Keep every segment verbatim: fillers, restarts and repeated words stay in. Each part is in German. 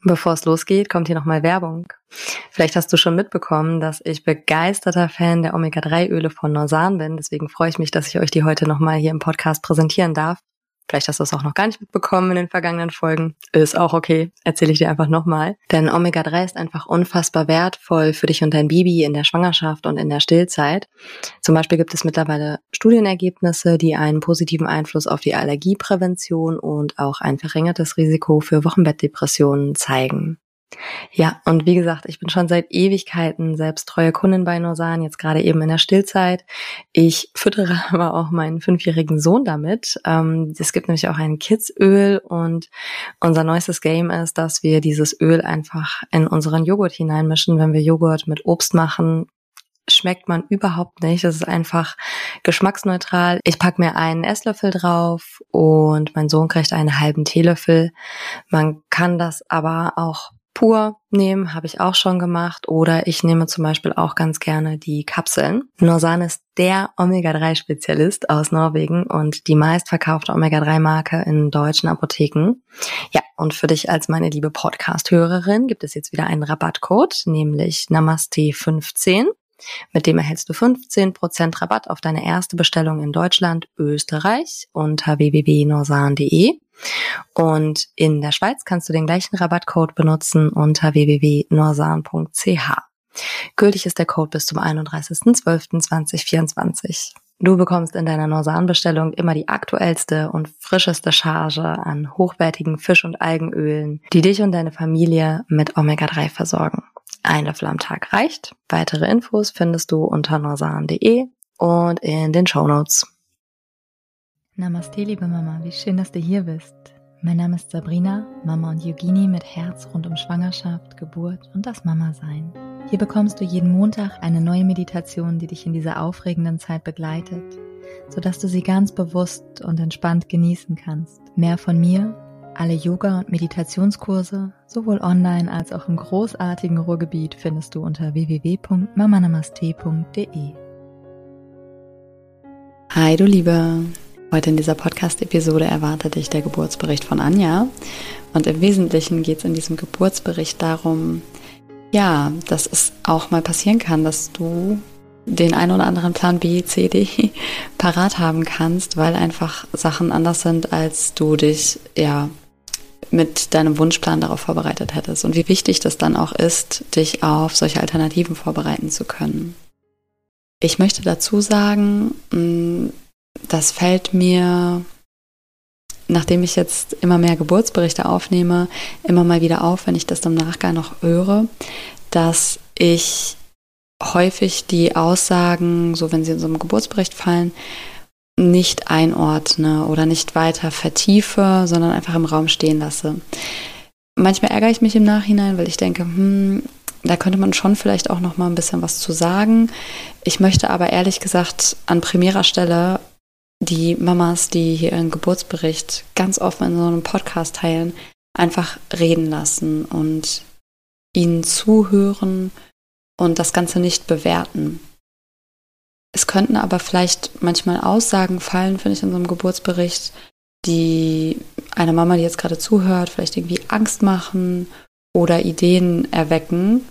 Bevor es losgeht, kommt hier nochmal Werbung. Vielleicht hast du schon mitbekommen, dass ich begeisterter Fan der Omega drei Öle von Norsan bin. Deswegen freue ich mich, dass ich euch die heute nochmal hier im Podcast präsentieren darf. Vielleicht hast du es auch noch gar nicht mitbekommen in den vergangenen Folgen. Ist auch okay, erzähle ich dir einfach nochmal. Denn Omega drei ist einfach unfassbar wertvoll für dich und dein Baby in der Schwangerschaft und in der Stillzeit. Zum Beispiel gibt es mittlerweile Studienergebnisse, die einen positiven Einfluss auf die Allergieprävention und auch ein verringertes Risiko für Wochenbettdepressionen zeigen. Ja, und wie gesagt, ich bin schon seit Ewigkeiten selbst treue Kundin bei Norsan, jetzt gerade eben in der Stillzeit. Ich füttere aber auch meinen fünfjährigen Sohn damit. Ähm, es gibt nämlich auch ein Kidsöl und unser neuestes Game ist, dass wir dieses Öl einfach in unseren Joghurt hineinmischen. Wenn wir Joghurt mit Obst machen, schmeckt man überhaupt nicht. Es ist einfach geschmacksneutral. Ich packe mir einen Esslöffel drauf und mein Sohn kriegt einen halben Teelöffel. Man kann das aber auch pur nehmen, habe ich auch schon gemacht. Oder ich nehme zum Beispiel auch ganz gerne die Kapseln. Norsan ist der Omega drei Spezialist aus Norwegen und die meistverkaufte Omega drei Marke in deutschen Apotheken. Ja, und für dich als meine liebe Podcast-Hörerin gibt es jetzt wieder einen Rabattcode, nämlich Namaste fünfzehn. Mit dem erhältst du fünfzehn Prozent Rabatt auf deine erste Bestellung in Deutschland, Österreich unter w w w punkt norsan punkt d e. Und in der Schweiz kannst du den gleichen Rabattcode benutzen unter w w w punkt norsan punkt c h. Gültig ist der Code bis zum einunddreißigsten zwölften zweitausendvierundzwanzig. Du bekommst in deiner Norsan-Bestellung immer die aktuellste und frischeste Charge an hochwertigen Fisch- und Algenölen, die dich und deine Familie mit Omega drei versorgen. Ein Löffel am Tag reicht. Weitere Infos findest du unter norsan punkt d e und in den Shownotes. Namaste, liebe Mama, wie schön, dass du hier bist. Mein Name ist Sabrina, Mama und Yogini mit Herz rund um Schwangerschaft, Geburt und das Mama-Sein. Hier bekommst du jeden Montag eine neue Meditation, die dich in dieser aufregenden Zeit begleitet, sodass du sie ganz bewusst und entspannt genießen kannst. Mehr von mir, alle Yoga- und Meditationskurse, sowohl online als auch im großartigen Ruhrgebiet, findest du unter w w w punkt mama namaste punkt d e. Hi du Liebe! Heute in dieser Podcast-Episode erwartet dich der Geburtsbericht von Anja. Und im Wesentlichen geht es in diesem Geburtsbericht darum, ja, dass es auch mal passieren kann, dass du den einen oder anderen Plan B, C, D parat haben kannst, weil einfach Sachen anders sind, als du dich ja mit deinem Wunschplan darauf vorbereitet hättest. Und wie wichtig das dann auch ist, dich auf solche Alternativen vorbereiten zu können. Ich möchte dazu sagen, das fällt mir, nachdem ich jetzt immer mehr Geburtsberichte aufnehme, immer mal wieder auf, wenn ich das im Nachgang noch höre, dass ich häufig die Aussagen, so wenn sie in so einem Geburtsbericht fallen, nicht einordne oder nicht weiter vertiefe, sondern einfach im Raum stehen lasse. Manchmal ärgere ich mich im Nachhinein, weil ich denke, hm, da könnte man schon vielleicht auch noch mal ein bisschen was zu sagen. Ich möchte aber ehrlich gesagt an primärer Stelle die Mamas, die hier ihren Geburtsbericht ganz offen in so einem Podcast teilen, einfach reden lassen und ihnen zuhören und das Ganze nicht bewerten. Es könnten aber vielleicht manchmal Aussagen fallen, finde ich, in so einem Geburtsbericht, die einer Mama, die jetzt gerade zuhört, vielleicht irgendwie Angst machen oder Ideen erwecken.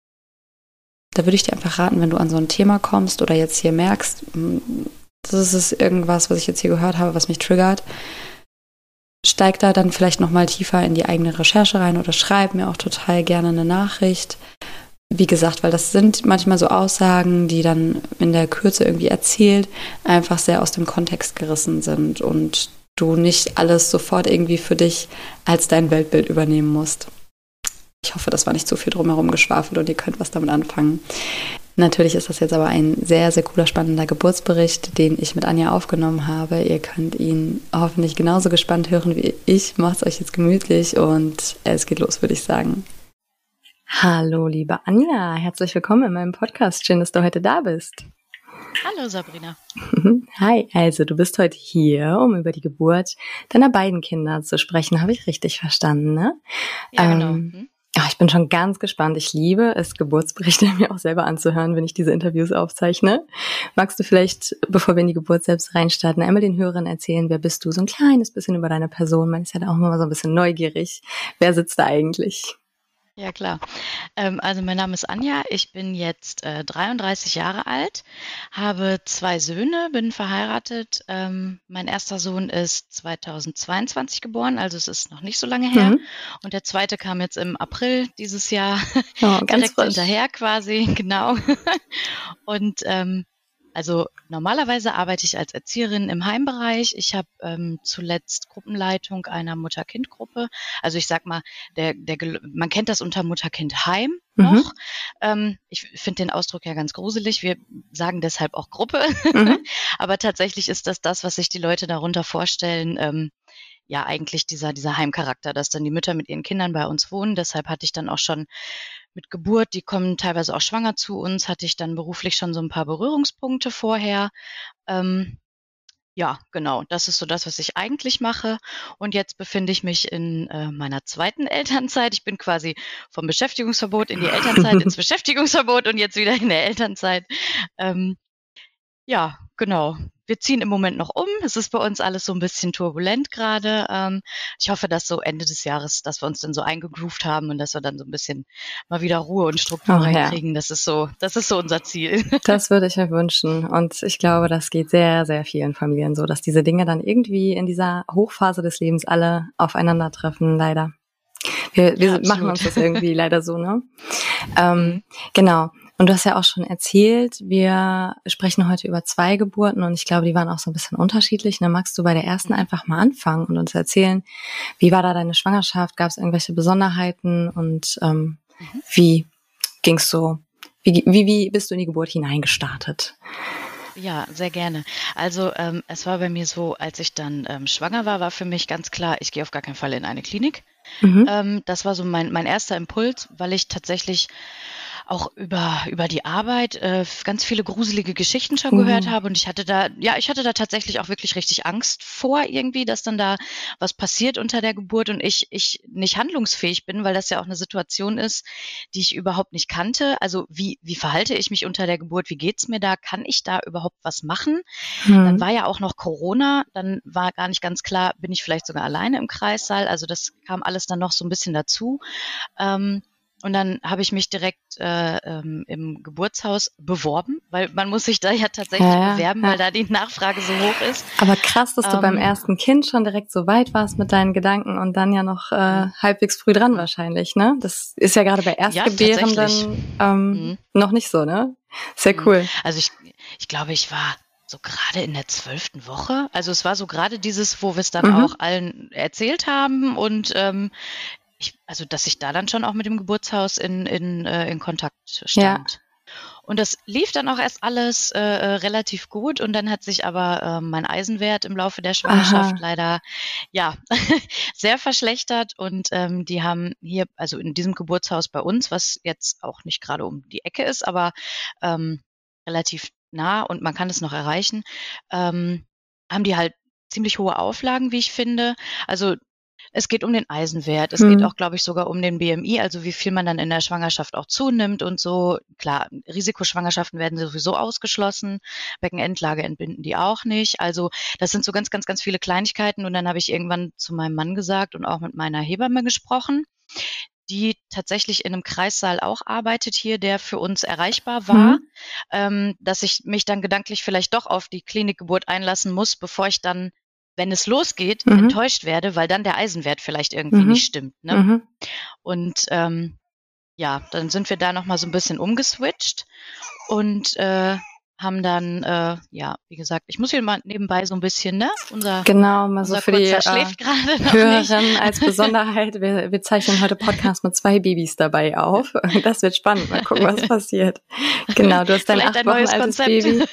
Da würde ich dir einfach raten, wenn du an so ein Thema kommst oder jetzt hier merkst, das ist irgendwas, was ich jetzt hier gehört habe, was mich triggert, steig da dann vielleicht nochmal tiefer in die eigene Recherche rein oder schreib mir auch total gerne eine Nachricht. Wie gesagt, weil das sind manchmal so Aussagen, die dann in der Kürze irgendwie erzählt, einfach sehr aus dem Kontext gerissen sind und du nicht alles sofort irgendwie für dich als dein Weltbild übernehmen musst. Ich hoffe, das war nicht zu viel drumherum geschwafelt und ihr könnt was damit anfangen. Natürlich ist das jetzt aber ein sehr, sehr cooler, spannender Geburtsbericht, den ich mit Anja aufgenommen habe. Ihr könnt ihn hoffentlich genauso gespannt hören wie ich. Macht's euch jetzt gemütlich und es geht los, würde ich sagen. Hallo, liebe Anja, herzlich willkommen in meinem Podcast. Schön, dass du heute da bist. Hallo Sabrina. Hi, also du bist heute hier, um über die Geburt deiner beiden Kinder zu sprechen. Habe ich richtig verstanden, ne? Ja, genau. Ähm, Hm? ja, ich bin schon ganz gespannt. Ich liebe es, Geburtsberichte mir auch selber anzuhören, wenn ich diese Interviews aufzeichne. Magst du vielleicht, bevor wir in die Geburt selbst reinstarten, einmal den Hörern erzählen, wer bist du? So ein kleines bisschen über deine Person. Man ist ja da auch immer so ein bisschen neugierig. Wer sitzt da eigentlich? Ja, klar. Ähm, also mein Name ist Anja, ich bin jetzt äh, dreiunddreißig Jahre alt, habe zwei Söhne, bin verheiratet. Ähm, mein erster Sohn ist zweitausendzweiundzwanzig geboren, also es ist noch nicht so lange her. Mhm. Und der zweite kam jetzt im April dieses Jahr Oh, ganz direkt frisch. hinterher quasi, genau. Und ähm, also normalerweise arbeite ich als Erzieherin im Heimbereich. Ich habe ähm, zuletzt Gruppenleitung einer Mutter-Kind-Gruppe. Also ich sag mal, der, der, gel- man kennt das unter Mutter-Kind-Heim Mhm. noch. Ähm, ich finde den Ausdruck ja ganz gruselig. Wir sagen deshalb auch Gruppe. Mhm. Aber tatsächlich ist das das, was sich die Leute darunter vorstellen. Ähm, ja, eigentlich dieser, dieser Heimcharakter, dass dann die Mütter mit ihren Kindern bei uns wohnen. Deshalb hatte ich dann auch schon mit Geburt, die kommen teilweise auch schwanger zu uns, hatte ich dann beruflich schon so ein paar Berührungspunkte vorher. Ähm, ja, genau, das ist so das, was ich eigentlich mache. Und jetzt befinde ich mich in äh, meiner zweiten Elternzeit. Ich bin quasi vom Beschäftigungsverbot in die Elternzeit, ins Beschäftigungsverbot und jetzt wieder in der Elternzeit. Ähm, ja, genau. Wir ziehen im Moment noch um. Es ist bei uns alles so ein bisschen turbulent gerade. Ähm, ich hoffe, dass so Ende des Jahres, dass wir uns dann so eingegroovt haben und dass wir dann so ein bisschen mal wieder Ruhe und Struktur Oh, ja. reinkriegen. Das ist so, das ist so unser Ziel. Das würde ich mir wünschen. Und ich glaube, das geht sehr, sehr vielen Familien so, dass diese Dinge dann irgendwie in dieser Hochphase des Lebens alle aufeinandertreffen, leider. Wir, wir Ja, machen absolut. uns das irgendwie leider so, ne? Ähm, Mhm. Genau. Und du hast ja auch schon erzählt, wir sprechen heute über zwei Geburten und ich glaube, die waren auch so ein bisschen unterschiedlich. Ne? Magst du bei der ersten Mhm. einfach mal anfangen und uns erzählen, wie war da deine Schwangerschaft? Gab es irgendwelche Besonderheiten und ähm, Mhm. wie ging's so? Wie, wie, wie bist du in die Geburt hineingestartet? Ja, sehr gerne. Also ähm, es war bei mir so, als ich dann ähm, schwanger war, war für mich ganz klar, ich gehe auf gar keinen Fall in eine Klinik. Mhm. Ähm, das war so mein, mein erster Impuls, weil ich tatsächlich auch über, über die Arbeit äh, ganz viele gruselige Geschichten schon gehört Uh. habe. Und ich hatte da, ja, ich hatte da tatsächlich auch wirklich richtig Angst vor irgendwie, dass dann da was passiert unter der Geburt und ich, ich nicht handlungsfähig bin, weil das ja auch eine Situation ist, die ich überhaupt nicht kannte. Also wie, wie verhalte ich mich unter der Geburt? Wie geht's mir da? Kann ich da überhaupt was machen? Mhm. Dann war ja auch noch Corona, dann war gar nicht ganz klar, bin ich vielleicht sogar alleine im Kreissaal. Also das kam alles dann noch so ein bisschen dazu. Ähm, und dann habe ich mich direkt äh, ähm, im Geburtshaus beworben, weil man muss sich da ja tatsächlich Ja, ja, bewerben, ja. weil da die Nachfrage so hoch ist. Aber krass, dass du beim Ähm, ersten Kind schon direkt so weit warst mit deinen Gedanken und dann ja noch äh, Mhm. halbwegs früh dran wahrscheinlich, ne? Das ist ja gerade bei Ja, tatsächlich. Erstgebärenden ähm, Mhm. noch nicht so, ne? Sehr Mhm. cool. Also ich, ich glaube, ich war so gerade in der zwölften Woche. Also es war so gerade dieses, wo wir es dann Mhm. auch allen erzählt haben und ähm, ich, also dass ich da dann schon auch mit dem Geburtshaus in, in, äh, in Kontakt stand. Und das lief dann auch erst alles äh, äh, relativ gut und dann hat sich aber äh, mein Eisenwert im Laufe der Schwangerschaft Aha. leider ja sehr verschlechtert und ähm, die haben hier, also in diesem Geburtshaus bei uns, was jetzt auch nicht gerade um die Ecke ist, aber ähm, relativ nah und man kann es noch erreichen, ähm, haben die halt ziemlich hohe Auflagen, wie ich finde. Also es geht um den Eisenwert. Es geht Hm. auch, glaube ich, sogar um den B M I, also wie viel man dann in der Schwangerschaft auch zunimmt und so. Klar, Risikoschwangerschaften werden sowieso ausgeschlossen. Beckenendlage entbinden die auch nicht. Also das sind so ganz, ganz, ganz viele Kleinigkeiten. Und dann habe ich irgendwann zu meinem Mann gesagt und auch mit meiner Hebamme gesprochen, die tatsächlich in einem Kreissaal auch arbeitet hier, der für uns erreichbar war, Hm. ähm, dass ich mich dann gedanklich vielleicht doch auf die Klinikgeburt einlassen muss, bevor ich dann, wenn es losgeht, Mhm. enttäuscht werde, weil dann der Eisenwert vielleicht irgendwie Mhm. nicht stimmt. Ne? Mhm. Und ähm, ja, dann sind wir da nochmal so ein bisschen umgeswitcht und äh, haben dann, äh, ja, wie gesagt, ich muss hier mal nebenbei so ein bisschen, ne? Unser, Genau, mal so unser für die Kurzer äh, schläft gerade noch nicht. Hörerinnen als Besonderheit. Wir, wir zeichnen heute Podcast mit zwei Babys dabei auf. Das wird spannend. Mal gucken, was passiert. Genau, du hast dein Vielleicht acht ein Wochen neues altes Konzept. Baby.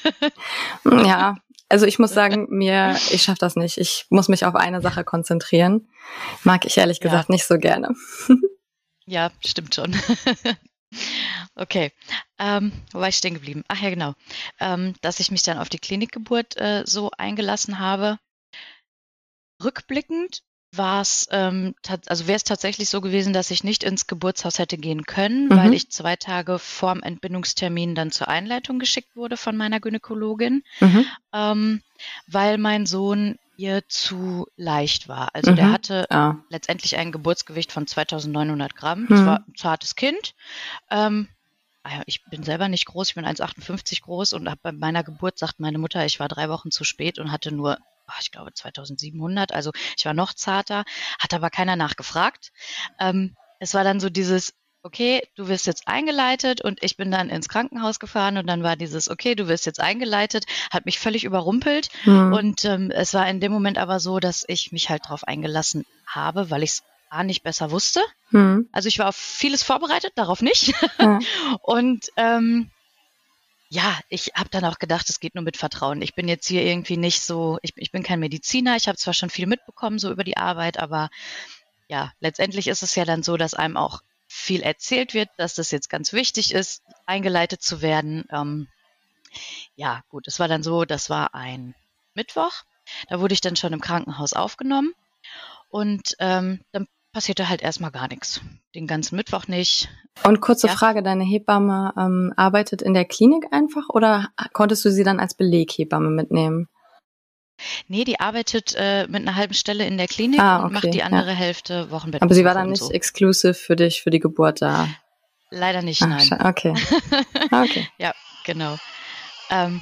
Ja, also ich muss sagen, mir, ich schaffe das nicht. Ich muss mich auf eine Sache konzentrieren. Mag ich ehrlich Ja. gesagt nicht so gerne. Ja, stimmt schon. Okay, ähm, wo war ich stehen geblieben? Ach ja, genau. Ähm, dass ich mich dann auf die Klinikgeburt äh, so eingelassen habe. Rückblickend war es, ähm, tat- also wäre es tatsächlich so gewesen, dass ich nicht ins Geburtshaus hätte gehen können, Mhm. weil ich zwei Tage vorm Entbindungstermin dann zur Einleitung geschickt wurde von meiner Gynäkologin, Mhm. ähm, weil mein Sohn ihr zu leicht war. Also Mhm. der hatte Ah. letztendlich ein Geburtsgewicht von zweitausendneunhundert Gramm. Mhm. Das war ein zartes Kind. Ähm, ich bin selber nicht groß, ich bin eins Komma achtundfünfzig groß und bei meiner Geburt sagt meine Mutter, ich war drei Wochen zu spät und hatte nur, ich glaube, zweitausendsiebenhundert. Also ich war noch zarter, hat aber keiner nachgefragt. Ähm, es war dann so dieses, okay, du wirst jetzt eingeleitet und ich bin dann ins Krankenhaus gefahren und dann war dieses, okay, du wirst jetzt eingeleitet, hat mich völlig überrumpelt Mhm. und ähm, es war in dem Moment aber so, dass ich mich halt drauf eingelassen habe, weil ich es A nicht besser wusste. Mhm. Also ich war auf vieles vorbereitet, darauf nicht. Ja. Und ähm, ja, ich habe dann auch gedacht, es geht nur mit Vertrauen. Ich bin jetzt hier irgendwie nicht so, ich, ich bin kein Mediziner, ich habe zwar schon viel mitbekommen so über die Arbeit, aber ja, letztendlich ist es ja dann so, dass einem auch viel erzählt wird, dass das jetzt ganz wichtig ist, eingeleitet zu werden. Ähm, ja, gut, es war dann so, das war ein Mittwoch, da wurde ich dann schon im Krankenhaus aufgenommen und ähm, dann passierte halt erstmal gar nichts. Den ganzen Mittwoch nicht. Und kurze Ja. Frage, deine Hebamme ähm, arbeitet in der Klinik einfach oder konntest du sie dann als Beleghebamme mitnehmen? Nee, die arbeitet äh, mit einer halben Stelle in der Klinik Ah, und okay, macht die ja. andere Hälfte Wochenbett. Aber sie war dann und nicht so. exclusive für dich, für die Geburt da? Leider nicht, Ach, nein. scha- okay. Ah, okay. Ja, genau. Ähm,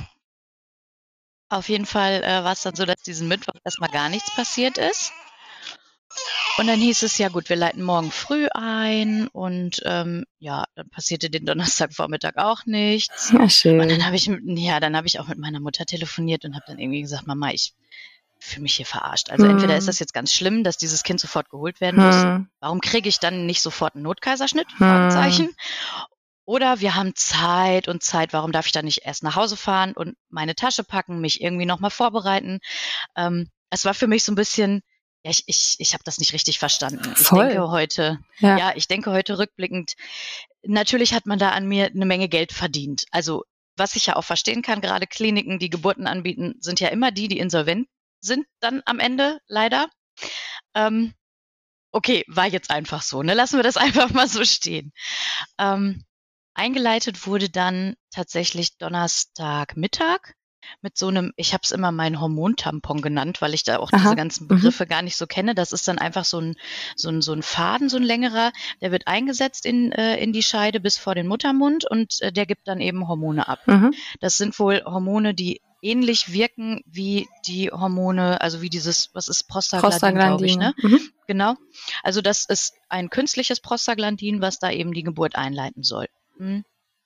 auf jeden Fall äh, war es dann so, dass diesen Mittwoch erstmal gar nichts passiert ist. Und dann hieß es, ja gut, wir leiten morgen früh ein und ähm, ja, dann passierte den Donnerstagvormittag auch nichts. Ja, Und dann schön. habe ich, mit- ja, dann habe ich auch mit meiner Mutter telefoniert und habe dann irgendwie gesagt, Mama, ich fühle mich hier verarscht. Also Hm. entweder ist das jetzt ganz schlimm, dass dieses Kind sofort geholt werden muss. Hm. Warum kriege ich dann nicht sofort einen Notkaiserschnitt? Hm. Fragezeichen. Oder wir haben Zeit und Zeit, warum darf ich dann nicht erst nach Hause fahren und meine Tasche packen, mich irgendwie nochmal vorbereiten? Ähm, es war für mich so ein bisschen, ja, ich, ich, ich habe das nicht richtig verstanden. Ich Voll. denke heute, Ja. ja, ich denke heute rückblickend, natürlich hat man da an mir eine Menge Geld verdient. Also was ich ja auch verstehen kann, gerade Kliniken, die Geburten anbieten, sind ja immer die, die insolvent sind dann am Ende, leider. Ähm, okay, war jetzt einfach so, ne? Lassen wir das einfach mal so stehen. Ähm, eingeleitet wurde dann tatsächlich Donnerstagmittag mit so einem, ich habe es immer meinen Hormontampon genannt, weil ich da auch Aha. diese ganzen Begriffe gar nicht so kenne. Das ist dann einfach so ein, so ein, so ein Faden, so ein längerer, der wird eingesetzt in, äh, in die Scheide bis vor den Muttermund und äh, der gibt dann eben Hormone ab. Mhm. Das sind wohl Hormone, die ähnlich wirken wie die Hormone, also wie dieses, was ist Prostaglandin, glaube ich, ne? Mhm. Genau. Also das ist ein künstliches Prostaglandin, was da eben die Geburt einleiten soll. Hm.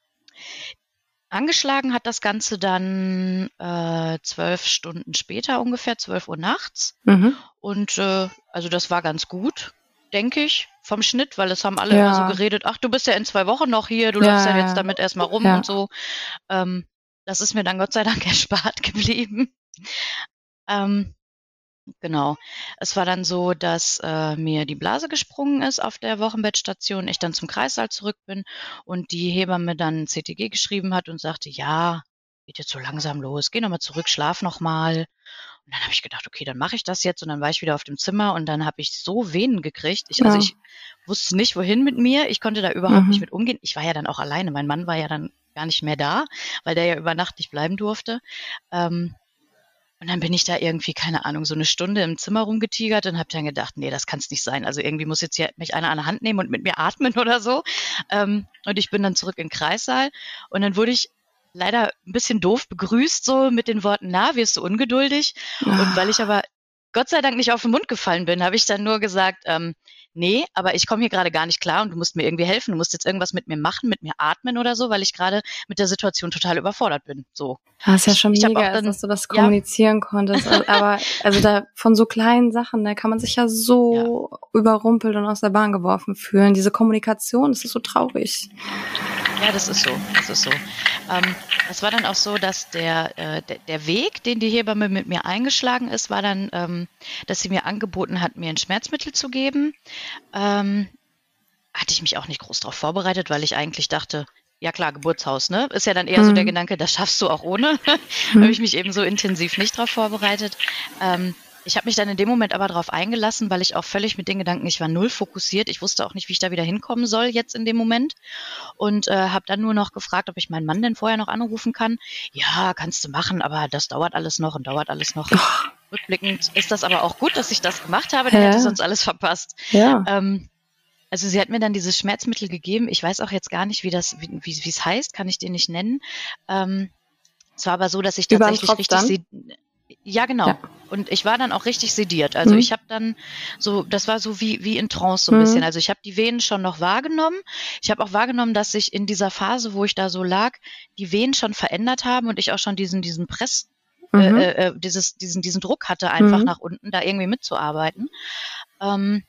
Angeschlagen hat das Ganze dann äh, zwölf Stunden später ungefähr, zwölf Uhr nachts. Mhm. Und äh, also das war ganz gut, denke ich, vom Schnitt, weil es haben alle Ja. immer so geredet, ach, du bist ja in zwei Wochen noch hier, du Ja, läufst ja ja. jetzt damit erstmal rum Ja. und so. Ähm, das ist mir dann Gott sei Dank erspart geblieben. Ähm, Genau. Es war dann so, dass äh, mir die Blase gesprungen ist auf der Wochenbettstation, ich dann zum Kreissaal zurück bin und die Hebamme dann ein C T G geschrieben hat und sagte, ja, geht jetzt so langsam los, geh nochmal zurück, schlaf nochmal. Und dann habe ich gedacht, okay, dann mache ich das jetzt und dann war ich wieder auf dem Zimmer und dann habe ich so Venen gekriegt. Ich, also Ja. ich wusste nicht, wohin mit mir. Ich konnte da überhaupt Mhm. nicht mit umgehen. Ich war ja dann auch alleine. Mein Mann war ja dann gar nicht mehr da, weil der ja über Nacht nicht bleiben durfte. Ähm, Und dann bin ich da irgendwie, keine Ahnung, so eine Stunde im Zimmer rumgetigert und habe dann gedacht, nee, das kann es nicht sein. Also irgendwie muss jetzt hier mich einer an der Hand nehmen und mit mir atmen oder so. Ähm, und ich bin dann zurück in den Kreissaal und dann wurde ich leider ein bisschen doof begrüßt, so mit den Worten, na, wirst du ungeduldig? Und weil ich aber Gott sei Dank nicht auf den Mund gefallen bin, habe ich dann nur gesagt, ähm, nee, aber ich komme hier gerade gar nicht klar und du musst mir irgendwie helfen. Du musst jetzt irgendwas mit mir machen, mit mir atmen oder so, weil ich gerade mit der Situation total überfordert bin. So. Das ist ja schon Ich hab mega, auch dann- dass du das ja. kommunizieren konntest. Also, aber also da von so kleinen Sachen, da kann man sich ja so überrumpelt und aus der Bahn geworfen fühlen. Diese Kommunikation, das ist so traurig. Ja, das ist so, das ist so. Ähm, es war dann auch so, dass der, äh, der, der Weg, den die Hebamme mit mir eingeschlagen ist, war dann, ähm, dass sie mir angeboten hat, mir ein Schmerzmittel zu geben. Ähm, hatte ich mich auch nicht groß darauf vorbereitet, weil ich eigentlich dachte, ja klar, Geburtshaus, ne? Ist ja dann eher so Mhm. der Gedanke, das schaffst du auch ohne. Mhm. Habe ich mich eben so intensiv nicht darauf vorbereitet. Ähm, ich habe mich dann in dem Moment aber darauf eingelassen, weil ich auch völlig mit den Gedanken, ich war null fokussiert. Ich wusste auch nicht, wie ich da wieder hinkommen soll jetzt in dem Moment. Und äh, habe dann nur noch gefragt, ob ich meinen Mann denn vorher noch anrufen kann. Ja, kannst du machen, aber das dauert alles noch und dauert alles noch. Rückblickend ist das aber auch gut, dass ich das gemacht habe, der Ja. hätte sonst alles verpasst. Ja. Ähm, also sie hat mir dann dieses Schmerzmittel gegeben. Ich weiß auch jetzt gar nicht, wie das, wie wie es heißt, kann ich dir nicht nennen. Ähm, es war aber so, dass ich Über den tatsächlich Tropf richtig dann? sed- ja genau. Ja. Und ich war dann auch richtig sediert. Also Mhm. ich habe dann so, das war so wie wie in Trance so ein Mhm. bisschen. Also ich habe die Venen schon noch wahrgenommen. Ich habe auch wahrgenommen, dass sich in dieser Phase, wo ich da so lag, die Venen schon verändert haben und ich auch schon diesen diesen Press Mhm. äh, äh, dieses diesen diesen Druck hatte, einfach Mhm. nach unten da irgendwie mitzuarbeiten. Ähm,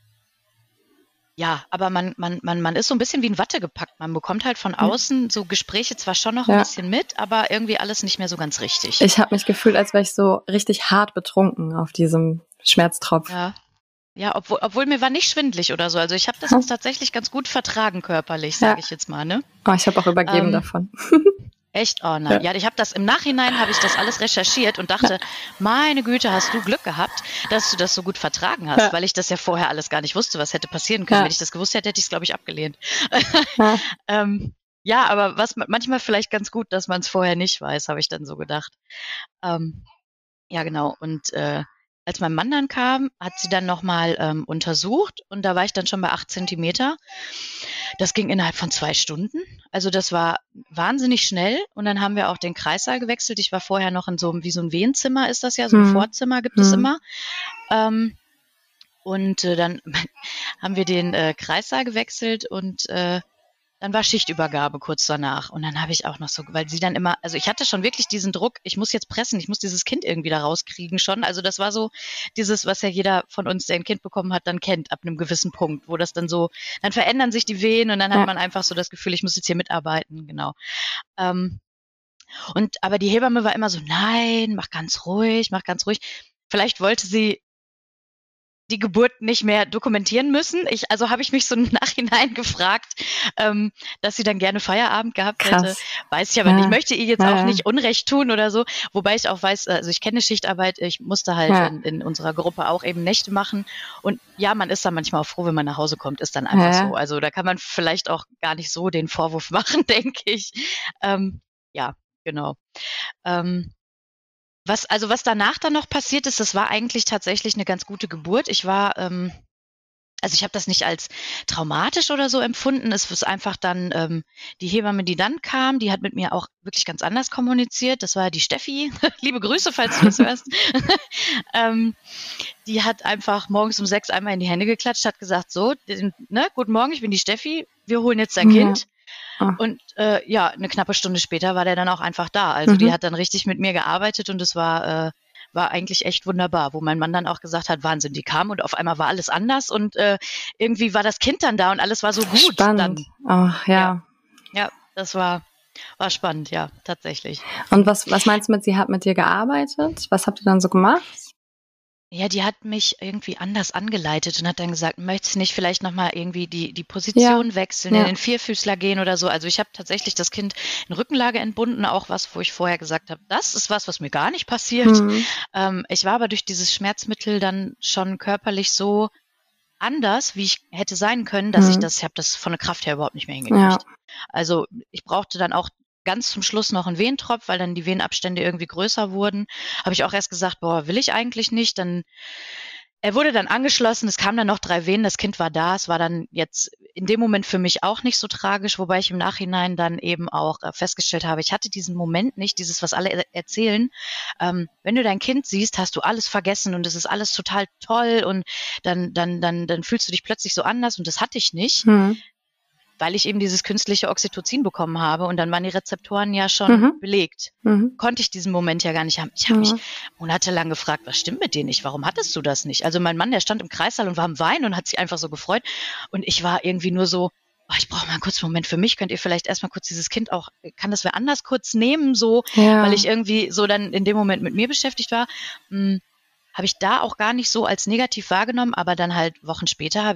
Ja, aber man, man, man, man ist so ein bisschen wie in Watte gepackt. Man bekommt halt von außen so Gespräche zwar schon noch ein Ja. bisschen mit, aber irgendwie alles nicht mehr so ganz richtig. Ich habe mich gefühlt, als wäre ich so richtig hart betrunken auf diesem Schmerztropf. Ja, ja, obwohl, obwohl mir war nicht schwindelig oder so. Also ich habe das jetzt tatsächlich ganz gut vertragen körperlich, sage Ja. ich jetzt mal, ne? Oh, ich habe auch übergeben Ähm, davon. Echt? Oh nein. Ja, ich habe das im Nachhinein habe ich das alles recherchiert und dachte, meine Güte, hast du Glück gehabt, dass du das so gut vertragen hast, Ja. weil ich das ja vorher alles gar nicht wusste, was hätte passieren können. Ja. Wenn ich das gewusst hätte, hätte ich es, glaube ich, abgelehnt. Ja. ähm, ja, aber was manchmal vielleicht ganz gut, dass man es vorher nicht weiß, habe ich dann so gedacht. Ähm, ja, genau. Und äh, als mein Mann dann kam, hat sie dann nochmal ähm, untersucht und da war ich dann schon bei acht Zentimeter. Das ging innerhalb von zwei Stunden. Also das war wahnsinnig schnell. Und dann haben wir auch den Kreissaal gewechselt. Ich war vorher noch in so einem, wie so ein Wehenzimmer ist das ja, so ein Hm. Vorzimmer gibt es Hm. immer. Ähm, und äh, dann haben wir den äh, Kreissaal gewechselt und äh, dann war Schichtübergabe kurz danach. Und dann habe ich auch noch so, weil sie dann immer, also ich hatte schon wirklich diesen Druck, ich muss jetzt pressen, ich muss dieses Kind irgendwie da rauskriegen schon. Also das war so dieses, was ja jeder von uns, der ein Kind bekommen hat, dann kennt ab einem gewissen Punkt, wo das dann so, dann verändern sich die Venen und dann hat Ja. man einfach so das Gefühl, ich muss jetzt hier mitarbeiten, genau. Ähm, und aber die Hebamme war immer so, nein, mach ganz ruhig, mach ganz ruhig. Vielleicht wollte sie die Geburt nicht mehr dokumentieren müssen. Ich, also habe ich mich so im Nachhinein gefragt, ähm, dass sie dann gerne Feierabend gehabt Krass. hätte. Weiß ich aber Ja. nicht. Ich möchte ihr jetzt Ja, auch ja. nicht Unrecht tun oder so. Wobei ich auch weiß, also ich kenne Schichtarbeit, ich musste halt Ja. in, in unserer Gruppe auch eben Nächte machen. Und ja, man ist dann manchmal auch froh, wenn man nach Hause kommt, ist dann einfach Ja. so. Also da kann man vielleicht auch gar nicht so den Vorwurf machen, denke ich. Ähm, ja, genau. Ähm, Was, also was danach dann noch passiert ist, das war eigentlich tatsächlich eine ganz gute Geburt. Ich war, ähm, also ich habe das nicht als traumatisch oder so empfunden. Es ist einfach dann ähm, die Hebamme, die dann kam, die hat mit mir auch wirklich ganz anders kommuniziert. Das war die Steffi. Liebe Grüße, falls du das hörst. ähm, die hat einfach morgens um sechs einmal in die Hände geklatscht, hat gesagt, so, ne, guten Morgen, ich bin die Steffi, wir holen jetzt dein Ja. Kind. Oh. Und äh, ja, eine knappe Stunde später war der dann auch einfach da. Also Mhm. die hat dann richtig mit mir gearbeitet und es war, äh, war eigentlich echt wunderbar, wo mein Mann dann auch gesagt hat, Wahnsinn, die kam und auf einmal war alles anders und äh, irgendwie war das Kind dann da und alles war so gut. Spannend. Dann. Oh, ja. Ja, das war, war spannend, ja, tatsächlich. Und was, was meinst du mit, sie hat mit dir gearbeitet? Was habt ihr dann so gemacht? Ja, die hat mich irgendwie anders angeleitet und hat dann gesagt, möchtest du nicht vielleicht nochmal irgendwie die, die Position Ja. wechseln, Ja. in den Vierfüßler gehen oder so. Also ich habe tatsächlich das Kind in Rückenlage entbunden, auch was, wo ich vorher gesagt habe, das ist was, was mir gar nicht passiert. Hm. Ähm, ich war aber durch dieses Schmerzmittel dann schon körperlich so anders, wie ich hätte sein können, dass Hm. ich das, ich habe das von der Kraft her überhaupt nicht mehr hingekriegt. Ja. Also ich brauchte dann auch ganz zum Schluss noch einen Wehentropf, weil dann die Venenabstände irgendwie größer wurden. Habe ich auch erst gesagt, boah, will ich eigentlich nicht. Dann er wurde dann angeschlossen, es kamen dann noch drei Venen, das Kind war da. Es war dann jetzt in dem Moment für mich auch nicht so tragisch, wobei ich im Nachhinein dann eben auch äh, festgestellt habe, ich hatte diesen Moment nicht, dieses, was alle er- erzählen. Ähm, wenn du dein Kind siehst, hast du alles vergessen und es ist alles total toll und dann, dann, dann, dann fühlst du dich plötzlich so anders und das hatte ich nicht. Hm. Weil ich eben dieses künstliche Oxytocin bekommen habe und dann waren die Rezeptoren ja schon Mhm. belegt. Mhm. Konnte ich diesen Moment ja gar nicht haben. Ich habe Ja. mich monatelang gefragt, was stimmt mit dir nicht? Warum hattest du das nicht? Also mein Mann, der stand im Kreissaal und war am Weinen und hat sich einfach so gefreut. Und ich war irgendwie nur so, oh, ich brauche mal einen kurzen Moment für mich. Könnt ihr vielleicht erstmal kurz dieses Kind auch, kann das wer anders kurz nehmen, so, Ja. weil ich irgendwie so dann in dem Moment mit mir beschäftigt war. Hm, habe ich da auch gar nicht so als negativ wahrgenommen, aber dann halt Wochen später habe ich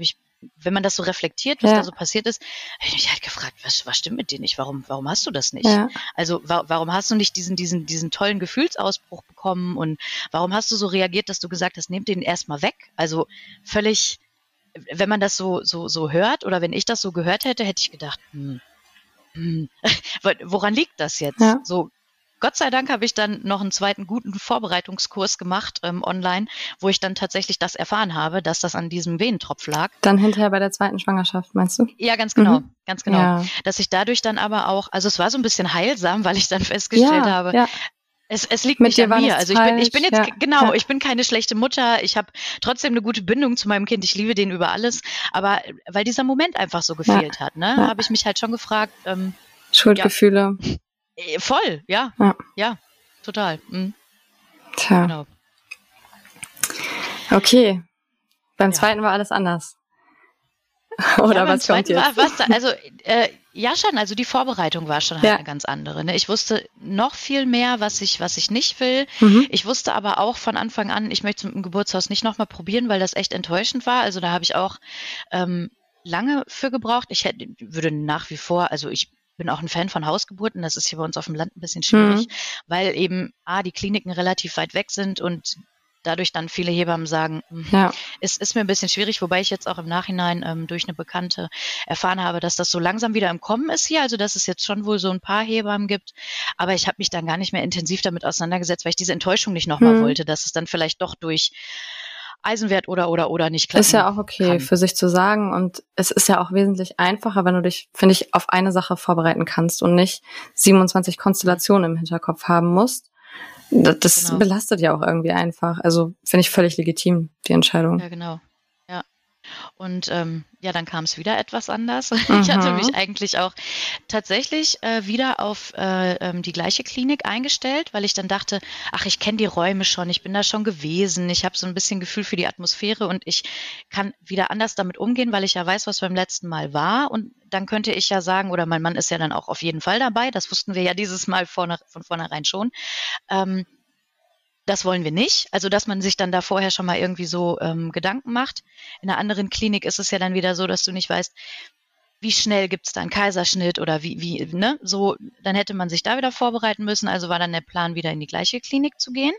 wenn man das so reflektiert, was Ja. da so passiert ist, habe ich mich halt gefragt, was, was stimmt mit dir nicht? Warum, warum hast du das nicht? Ja. Also wa- warum hast du nicht diesen, diesen, diesen tollen Gefühlsausbruch bekommen und warum hast du so reagiert, dass du gesagt hast, nehmt den erstmal weg? Also völlig, wenn man das so, so, so hört oder wenn ich das so gehört hätte, hätte ich gedacht, hm, hm, woran liegt das jetzt? Ja. So, Gott sei Dank habe ich dann noch einen zweiten guten Vorbereitungskurs gemacht ähm, online, wo ich dann tatsächlich das erfahren habe, dass das an diesem Venentropf lag. Dann hinterher bei der zweiten Schwangerschaft, meinst du? Ja, ganz genau, Mhm. ganz genau. Ja. Dass ich dadurch dann aber auch, also es war so ein bisschen heilsam, weil ich dann festgestellt Ja, habe, ja. es, es liegt Mit nicht dir an war mir. nichts Also ich bin, ich bin falsch, jetzt, ja, genau, ja. ich bin keine schlechte Mutter. Ich habe trotzdem eine gute Bindung zu meinem Kind. Ich liebe den über alles. Aber weil dieser Moment einfach so gefehlt hat, ne, ja. habe ich mich halt schon gefragt, ähm, Schuldgefühle. äh, voll, ja, Ja. ja, total. Mhm, Tja. genau. Okay. Beim Ja. zweiten war alles anders. Oder Ja, beim was kommt zweiten war jetzt? was da, also äh, ja schon, also die Vorbereitung war schon halt Ja. eine ganz andere. Ne? Ich wusste noch viel mehr, was ich, was ich nicht will. Mhm. Ich wusste aber auch von Anfang an, ich möchte es mit dem Geburtshaus nicht nochmal probieren, weil das echt enttäuschend war. Also da habe ich auch ähm, lange für gebraucht. Ich hätte, würde nach wie vor, also ich bin auch ein Fan von Hausgeburten. Das ist hier bei uns auf dem Land ein bisschen schwierig, Mhm. weil eben A, die Kliniken relativ weit weg sind und dadurch dann viele Hebammen sagen, hm, Ja. es ist mir ein bisschen schwierig, wobei ich jetzt auch im Nachhinein ähm, durch eine Bekannte erfahren habe, dass das so langsam wieder im Kommen ist hier, also dass es jetzt schon wohl so ein paar Hebammen gibt, aber ich habe mich dann gar nicht mehr intensiv damit auseinandergesetzt, weil ich diese Enttäuschung nicht nochmal Mhm. wollte, dass es dann vielleicht doch durch Eisenwert oder oder oder nicht klappen Ist ja auch okay kann. für sich zu sagen, und es ist ja auch wesentlich einfacher, wenn du dich, finde ich, auf eine Sache vorbereiten kannst und nicht siebenundzwanzig Konstellationen im Hinterkopf haben musst. Das, das Genau. belastet ja auch irgendwie einfach. Also finde ich völlig legitim, die Entscheidung. Ja, genau. Ja. Und ähm, ja, dann kam es wieder etwas anders. Mhm. Ich hatte mich eigentlich auch tatsächlich äh, wieder auf äh, ähm, die gleiche Klinik eingestellt, weil ich dann dachte, ach, ich kenne die Räume schon, ich bin da schon gewesen, ich habe so ein bisschen Gefühl für die Atmosphäre und ich kann wieder anders damit umgehen, weil ich ja weiß, was beim letzten Mal war. Und dann könnte ich ja sagen, oder mein Mann ist ja dann auch auf jeden Fall dabei, das wussten wir ja dieses Mal vorne, von vornherein schon. Ähm, Das wollen wir nicht. Also, dass man sich dann da vorher schon mal irgendwie so ähm, Gedanken macht. In einer anderen Klinik ist es ja dann wieder so, dass du nicht weißt, wie schnell gibt es da einen Kaiserschnitt oder wie, wie, ne? So, dann hätte man sich da wieder vorbereiten müssen. Also war dann der Plan, wieder in die gleiche Klinik zu gehen.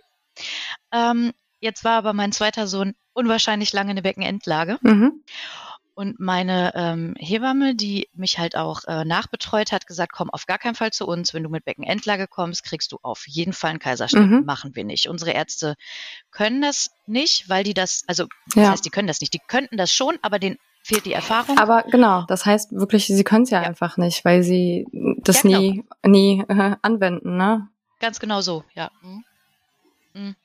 Ähm, jetzt war aber mein zweiter Sohn unwahrscheinlich lange in der Beckenendlage. Mhm. Und meine ähm, Hebamme, die mich halt auch äh, nachbetreut hat, gesagt, komm auf gar keinen Fall zu uns. Wenn du mit Beckenendlage kommst, kriegst du auf jeden Fall einen Kaiserschnitt. Mhm. Machen wir nicht. Unsere Ärzte können das nicht, weil die das, also das Ja. heißt, die können das nicht. Die könnten das schon, aber denen fehlt die Erfahrung. Aber genau, das heißt wirklich, sie können es ja, Ja. einfach nicht, weil sie das Ja, genau. nie, nie äh, anwenden, ne? Ganz genau so, ja. Mhm. Mhm.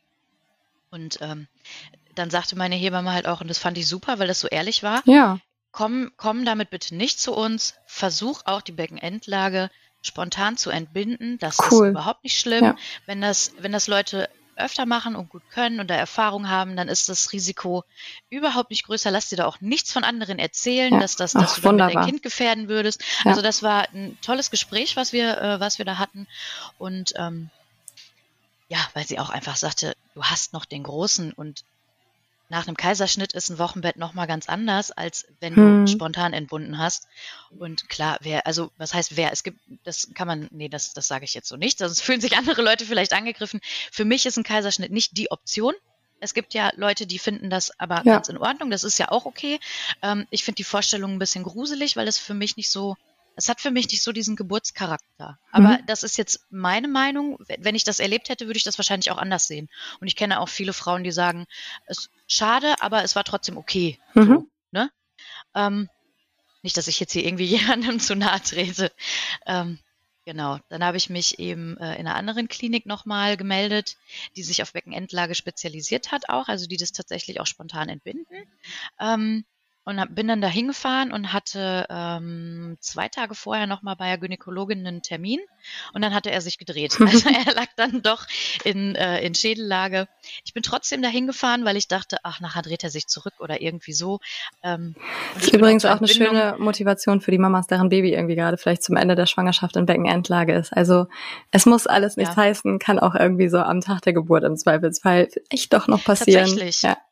Und ähm, dann sagte meine Hebamme halt auch, und das fand ich super, weil das so ehrlich war, Ja. komm, komm damit bitte nicht zu uns, versuch auch die Beckenendlage spontan zu entbinden, das Cool. ist überhaupt nicht schlimm. Ja. Wenn das, wenn das Leute öfter machen und gut können und da Erfahrung haben, dann ist das Risiko überhaupt nicht größer. Lass dir da auch nichts von anderen erzählen, Ja. dass, das, Ach, dass du damit dein wunderbar. Kind gefährden würdest. Ja. Also das war ein tolles Gespräch, was wir, äh, was wir da hatten. Und ähm, ja, weil sie auch einfach sagte, du hast noch den Großen und nach einem Kaiserschnitt ist ein Wochenbett nochmal ganz anders, als wenn Hm. du spontan entbunden hast. Und klar, wer, also was heißt wer? Es gibt, das kann man, nee, das, das sage ich jetzt so nicht, sonst fühlen sich andere Leute vielleicht angegriffen. Für mich ist ein Kaiserschnitt nicht die Option. Es gibt ja Leute, die finden das aber Ja. ganz in Ordnung, das ist ja auch okay. Ähm, ich finde die Vorstellung ein bisschen gruselig, weil es für mich nicht so, es hat für mich nicht so diesen Geburtscharakter. Aber Mhm. das ist jetzt meine Meinung. Wenn ich das erlebt hätte, würde ich das wahrscheinlich auch anders sehen. Und ich kenne auch viele Frauen, die sagen, es ist schade, aber es war trotzdem okay. Mhm. So, ne? ähm, nicht, dass ich jetzt hier irgendwie jemandem zu nahe trete. Ähm, genau, dann habe ich mich eben äh, in einer anderen Klinik nochmal gemeldet, die sich auf Beckenendlage spezialisiert hat auch, also die das tatsächlich auch spontan entbinden. Ähm, und hab, bin dann da hingefahren und hatte ähm, zwei Tage vorher nochmal bei der Gynäkologin einen Termin und dann hatte er sich gedreht. Also er lag dann doch in, äh, in Schädellage. Ich bin trotzdem da hingefahren, weil ich dachte, ach, nachher dreht er sich zurück oder irgendwie so. Ähm, und Das ich ist bin übrigens zur auch eine Entbindung- schöne Motivation für die Mamas, deren Baby irgendwie gerade vielleicht zum Ende der Schwangerschaft in Beckenendlage ist. Also es muss alles nichts Ja. heißen, kann auch irgendwie so am Tag der Geburt im Zweifelsfall echt doch noch passieren. Tatsächlich. Ja.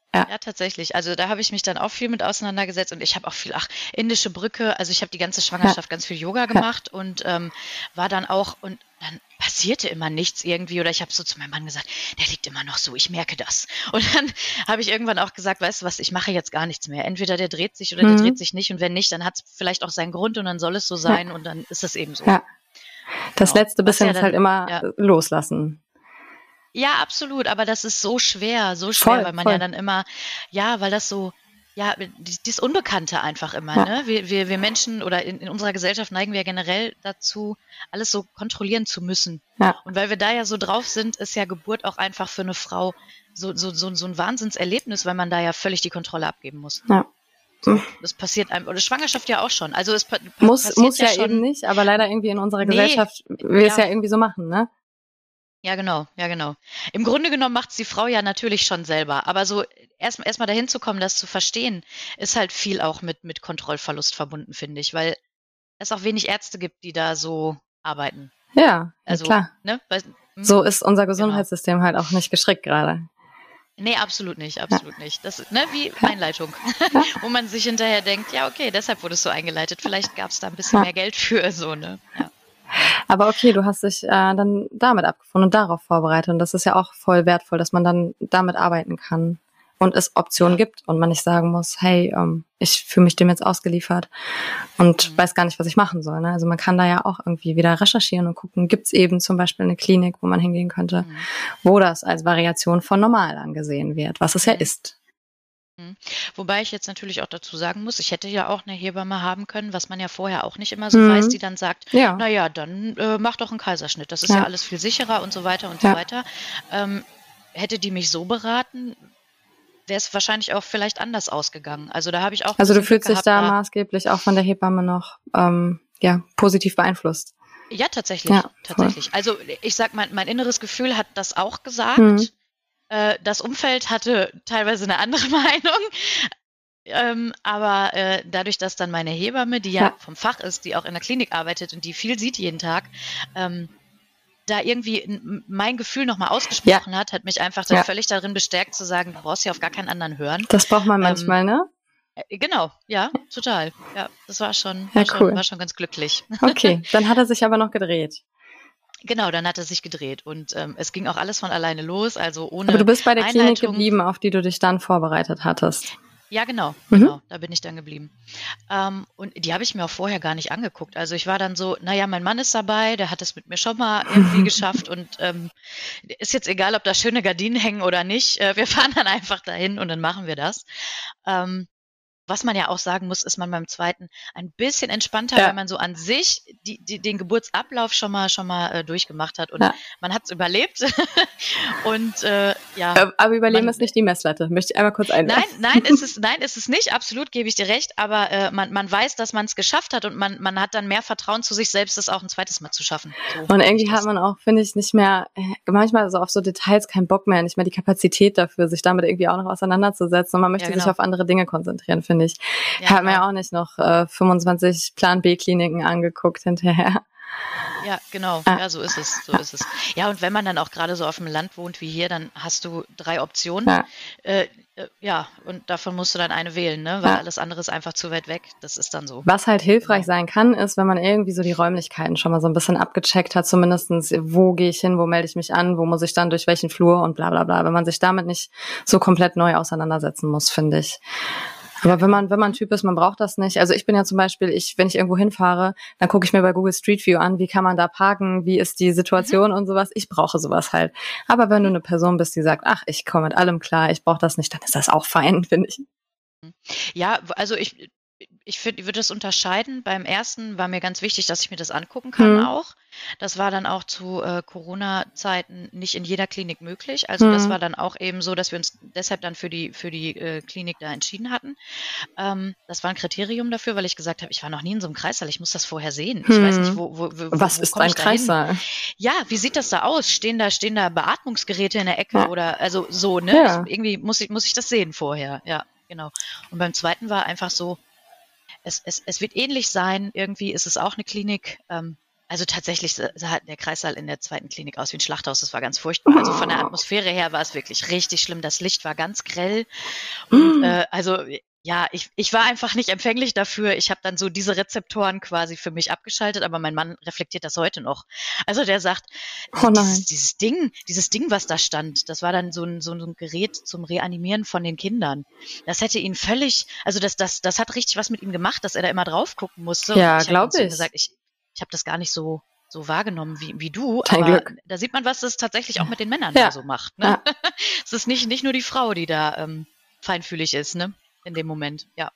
Ja. Ja, tatsächlich. Also da habe ich mich dann auch viel mit auseinandergesetzt und ich habe auch viel, ach, indische Brücke, also ich habe die ganze Schwangerschaft ganz viel Yoga gemacht und ähm, war dann auch, und dann passierte immer nichts irgendwie oder ich habe so zu meinem Mann gesagt, der liegt immer noch so, ich merke das. Und dann habe ich irgendwann auch gesagt, weißt du was, ich mache jetzt gar nichts mehr. Entweder der dreht sich oder Mhm. der dreht sich nicht und wenn nicht, dann hat es vielleicht auch seinen Grund und dann soll es so sein und dann ist es eben so. Ja. Das Genau. letzte Was bisschen ja ist dann- halt immer ja. loslassen. Ja, absolut, aber das ist so schwer, so Voll, schwer, weil man voll. ja dann immer, ja, weil das so, ja, die- das Unbekannte einfach immer, Ja. ne? Wir, wir, wir Menschen oder in, in unserer Gesellschaft neigen wir ja generell dazu, alles so kontrollieren zu müssen. Ja. Und weil wir da ja so drauf sind, ist ja Geburt auch einfach für eine Frau so, so, so, so ein Wahnsinnserlebnis, weil man da ja völlig die Kontrolle abgeben muss. Ja. So, das passiert einem, oder Schwangerschaft ja auch schon. Also es pa pa- Muss, passiert muss ja, schon. eben nicht, aber leider irgendwie in unserer Nee, Gesellschaft wir es ja. ja irgendwie so machen, ne? Ja, genau, ja, genau. Im Grunde genommen macht es die Frau ja natürlich schon selber, aber so erst erst mal dahin zu kommen, das zu verstehen, ist halt viel auch mit mit Kontrollverlust verbunden, finde ich, weil es auch wenig Ärzte gibt, die da so arbeiten. Ja, ja Also, klar. ne? Weil, hm, So ist unser Gesundheitssystem halt auch nicht gestrickt gerade. nee, absolut nicht, absolut nicht. Das, ne, wie Ja. Einleitung, Ja. wo man sich hinterher denkt, ja, okay, deshalb wurde es so eingeleitet. Vielleicht gab es da ein bisschen Ja. mehr Geld für, so, ne? Ja. Aber okay, du hast dich äh, dann damit abgefunden und darauf vorbereitet. Und das ist ja auch voll wertvoll, dass man dann damit arbeiten kann und es Optionen Ja. gibt und man nicht sagen muss, hey, ähm, ich fühle mich dem jetzt ausgeliefert und Mhm. weiß gar nicht, was ich machen soll. Ne? Also man kann da ja auch irgendwie wieder recherchieren und gucken, gibt es eben zum Beispiel eine Klinik, wo man hingehen könnte, Mhm. wo das als Variation von normal angesehen wird, was es ja Mhm. ist. Wobei ich jetzt natürlich auch dazu sagen muss, ich hätte ja auch eine Hebamme haben können, was man ja vorher auch nicht immer so Mhm. weiß, die dann sagt, Ja. naja, dann äh, mach doch einen Kaiserschnitt. Das ist ja, Ja. alles viel sicherer und so weiter und Ja. so weiter. Ähm, hätte die mich so beraten, wäre es wahrscheinlich auch vielleicht anders ausgegangen. Also da habe ich auch ein Also du bisschen Glück fühlst dich gehabt, da da- maßgeblich auch von der Hebamme noch ähm, ja, positiv beeinflusst. Ja, tatsächlich, Ja, voll. tatsächlich. Also ich sag mal, mein inneres Gefühl hat das auch gesagt. Mhm. Äh, das Umfeld hatte teilweise eine andere Meinung. Ähm, aber äh, dadurch, dass dann meine Hebamme, die ja, Ja. vom Fach ist, die auch in der Klinik arbeitet und die viel sieht jeden Tag, ähm, da irgendwie n- mein Gefühl nochmal ausgesprochen hat, hat mich einfach dann Ja. völlig darin bestärkt zu sagen, du brauchst ja auf gar keinen anderen hören. Das braucht man Ähm, manchmal, ne? Äh, Genau, ja, total. Ja, das war schon, Ja, war schon, cool. war schon ganz glücklich. Okay, dann hat er sich aber noch gedreht. Genau, dann hat er sich gedreht und ähm, es ging auch alles von alleine los, also ohne Aber du bist bei der Klinik Einleitung. geblieben, auf die du dich dann vorbereitet hattest. Ja, genau, Mhm. genau, da bin ich dann geblieben. Ähm, und die habe ich mir auch vorher gar nicht angeguckt. Also ich war dann so, naja, mein Mann ist dabei, der hat es mit mir schon mal irgendwie geschafft und ähm, ist jetzt egal, ob da schöne Gardinen hängen oder nicht. Äh, wir fahren dann einfach dahin und dann machen wir das. Ähm, was man ja auch sagen muss, ist man beim zweiten ein bisschen entspannter, Ja. weil man so an sich die, die, den Geburtsablauf schon mal schon mal äh, durchgemacht hat und Ja. man hat es überlebt. und äh, ja. Äh, Aber Überleben Man- ist nicht die Messlatte. Möchte ich einmal kurz einwerfen. Nein, nein, ist es, nein, ist es nicht. Absolut, gebe ich dir recht. Aber äh, man, man weiß, dass man es geschafft hat und man, man hat dann mehr Vertrauen zu sich selbst, das auch ein zweites Mal zu schaffen. So Und sehe ich irgendwie das. hat man auch, finde ich, nicht mehr, äh, manchmal so auf so Details keinen Bock mehr, nicht mehr die Kapazität dafür, sich damit irgendwie auch noch auseinanderzusetzen. Und man möchte Ja, sich genau. auf andere Dinge konzentrieren, finde ich. Ja, Hat mir genau. ja auch nicht noch äh, fünfundzwanzig Plan-B-Kliniken angeguckt hinterher. Ja, genau. Ah. Ja, so ist es. So ist es. Ja, und wenn man dann auch gerade so auf dem Land wohnt wie hier, dann hast du drei Optionen. Ja. Äh, äh, ja, und davon musst du dann eine wählen, ne? Weil Ja. alles andere ist einfach zu weit weg. Das ist dann so. Was halt hilfreich Genau. sein kann, ist, wenn man irgendwie so die Räumlichkeiten schon mal so ein bisschen abgecheckt hat, zumindestens, wo gehe ich hin, wo melde ich mich an, wo muss ich dann durch welchen Flur und bla bla bla, wenn man sich damit nicht so komplett neu auseinandersetzen muss, finde ich. Aber wenn man, wenn man ein Typ ist, man braucht das nicht. Also ich bin ja zum Beispiel, ich, wenn ich irgendwo hinfahre, dann gucke ich mir bei Google Street View an, wie kann man da parken, wie ist die Situation und sowas. Ich brauche sowas halt. Aber wenn du eine Person bist, die sagt, ach, ich komme mit allem klar, ich brauche das nicht, dann ist das auch fein, finde ich. Ja, also ich, ich finde, ich würde das unterscheiden. Beim ersten war mir ganz wichtig, dass ich mir das angucken kann Hm. auch. Das war dann auch zu äh, Corona-Zeiten nicht in jeder Klinik möglich. Also das Hm. war dann auch eben so, dass wir uns deshalb dann für die für die äh, Klinik da entschieden hatten. Ähm, das war ein Kriterium dafür, weil ich gesagt habe, ich war noch nie in so einem Kreißsaal, ich muss das vorher sehen. Ich weiß nicht, Hm. wo, wo, wo, Was wo ist komme ein ich da hin? Kreissaal? Ja, wie sieht das da aus? Stehen da, stehen da Beatmungsgeräte in der Ecke Ja. oder also so, ne? Ja. Ich, irgendwie muss ich, muss ich das sehen vorher. Ja, genau. Und beim zweiten war einfach so, es, es, es wird ähnlich sein. Irgendwie ist es auch eine Klinik. Ähm, Also tatsächlich sah der Kreissaal in der zweiten Klinik aus wie ein Schlachthaus. Das war ganz furchtbar. Also von der Atmosphäre her war es wirklich richtig schlimm. Das Licht war ganz grell. Und äh, also ja, ich, ich war einfach nicht empfänglich dafür. Ich habe dann so diese Rezeptoren quasi für mich abgeschaltet, aber mein Mann reflektiert das heute noch. Also der sagt, Oh nein. dieses, dieses Ding, dieses Ding, was da stand, das war dann so ein, so ein Gerät zum Reanimieren von den Kindern. Das hätte ihn völlig, also das, das, das hat richtig was mit ihm gemacht, dass er da immer drauf gucken musste. Ja, Und ich glaub habe zu ihm ich. gesagt, ich Ich habe das gar nicht so so wahrgenommen wie, wie du, Dein aber Glück. da sieht man, was das tatsächlich auch mit den Männern Ja. da so macht. Ne? Ja. Es ist nicht, nicht nur die Frau, die da ähm, feinfühlig ist, ne? In dem Moment, ja.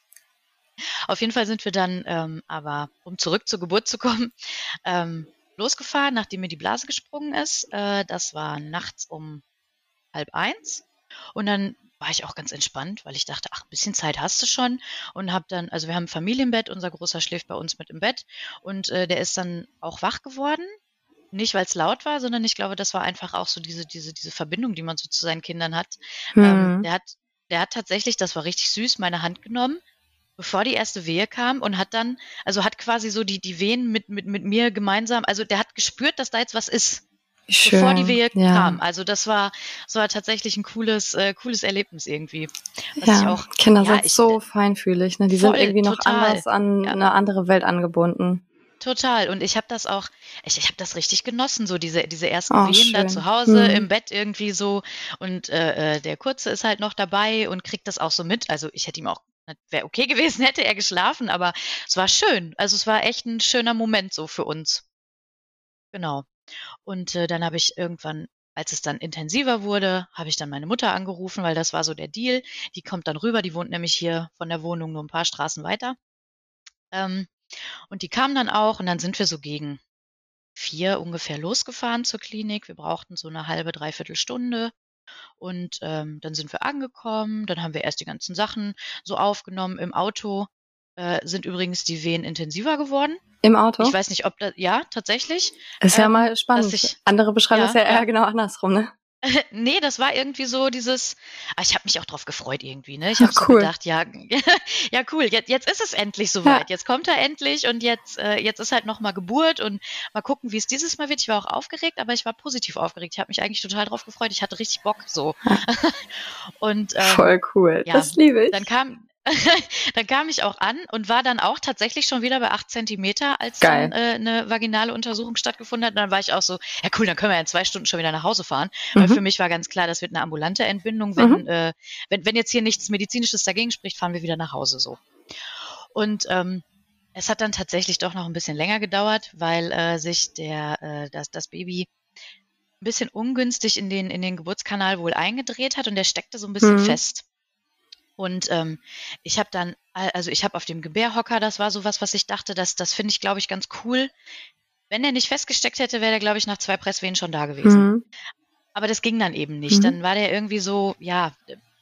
Auf jeden Fall sind wir dann, ähm, aber um zurück zur Geburt zu kommen, ähm, losgefahren, nachdem mir die Blase gesprungen ist. Äh, das war nachts um halb eins. Und dann war ich auch ganz entspannt, weil ich dachte, ach, ein bisschen Zeit hast du schon. Und habe dann, also wir haben ein Familienbett, unser Großer schläft bei uns mit im Bett. Und äh, der ist dann auch wach geworden. Nicht, weil es laut war, sondern ich glaube, das war einfach auch so diese, diese, diese Verbindung, die man so zu seinen Kindern hat. Hm. Ähm, der hat, der hat tatsächlich, das war richtig süß, meine Hand genommen, bevor die erste Wehe kam und hat dann, also hat quasi so die, die Wehen mit, mit, mit mir gemeinsam, also der hat gespürt, dass da jetzt was ist. Schön. Bevor die Wehe ja. kam. Also das war, das war tatsächlich ein cooles, äh, cooles Erlebnis irgendwie. Was ja, ich auch, Kinder ja, sind ich, so feinfühlig, ne? Die voll, sind irgendwie noch total. anders an Ja. eine andere Welt angebunden. Total. Und ich habe das auch, ich, ich habe das richtig genossen, so diese, diese ersten Oh, Wehen da schön. zu Hause, Hm. im Bett irgendwie so. Und äh, äh, der Kurze ist halt noch dabei und kriegt das auch so mit. Also ich hätte ihm auch, wäre okay gewesen, hätte er geschlafen, aber es war schön. Also es war echt ein schöner Moment so für uns. Genau. Und äh, dann habe ich irgendwann, als es dann intensiver wurde, habe ich dann meine Mutter angerufen, weil das war so der Deal. Die kommt dann rüber, die wohnt nämlich hier von der Wohnung nur ein paar Straßen weiter. Ähm, und die kam dann auch und dann sind wir so gegen vier ungefähr losgefahren zur Klinik. Wir brauchten so eine halbe, dreiviertel Stunde. Und ähm, dann sind wir angekommen, dann haben wir erst die ganzen Sachen so aufgenommen. Im Auto äh, sind übrigens die Wehen intensiver geworden. Im Auto? Ich weiß nicht, ob das, ja, tatsächlich. Ist ja ähm, mal spannend. dass ich- Andere beschreiben ja, es ja eher ja. genau andersrum, ne? Nee, das war irgendwie so dieses, ah, ich habe mich auch drauf gefreut irgendwie, ne? Ich habe so Cool. gedacht, ja, ja cool, jetzt, jetzt ist es endlich soweit, jetzt kommt er endlich und jetzt, äh, jetzt ist halt nochmal Geburt und mal gucken, wie es dieses Mal wird. Ich war auch aufgeregt, aber ich war positiv aufgeregt. Ich habe mich eigentlich total drauf gefreut. Ich hatte richtig Bock so. Und ähm, Voll cool. ja, Das liebe ich. dann kam, dann kam ich auch an und war dann auch tatsächlich schon wieder bei acht Zentimeter, als Geil. dann äh, eine vaginale Untersuchung stattgefunden hat. Und dann war ich auch so, ja cool, dann können wir ja in zwei Stunden schon wieder nach Hause fahren. Weil Mhm. für mich war ganz klar, das wird eine ambulante Entbindung. Wenn, Mhm. äh, wenn, wenn jetzt hier nichts Medizinisches dagegen spricht, fahren wir wieder nach Hause so. Und ähm, es hat dann tatsächlich doch noch ein bisschen länger gedauert, weil äh, sich der, äh, das, das Baby ein bisschen ungünstig in den, in den Geburtskanal wohl eingedreht hat und der steckte so ein bisschen Mhm. fest. Und ähm, ich habe dann, also ich habe auf dem Gebärhocker, das war sowas, was ich dachte, das, das finde ich, glaube ich, ganz cool. Wenn der nicht festgesteckt hätte, wäre der, glaube ich, nach zwei Presswehen schon da gewesen. Mhm. Aber das ging dann eben nicht. Mhm. Dann war der irgendwie so, ja,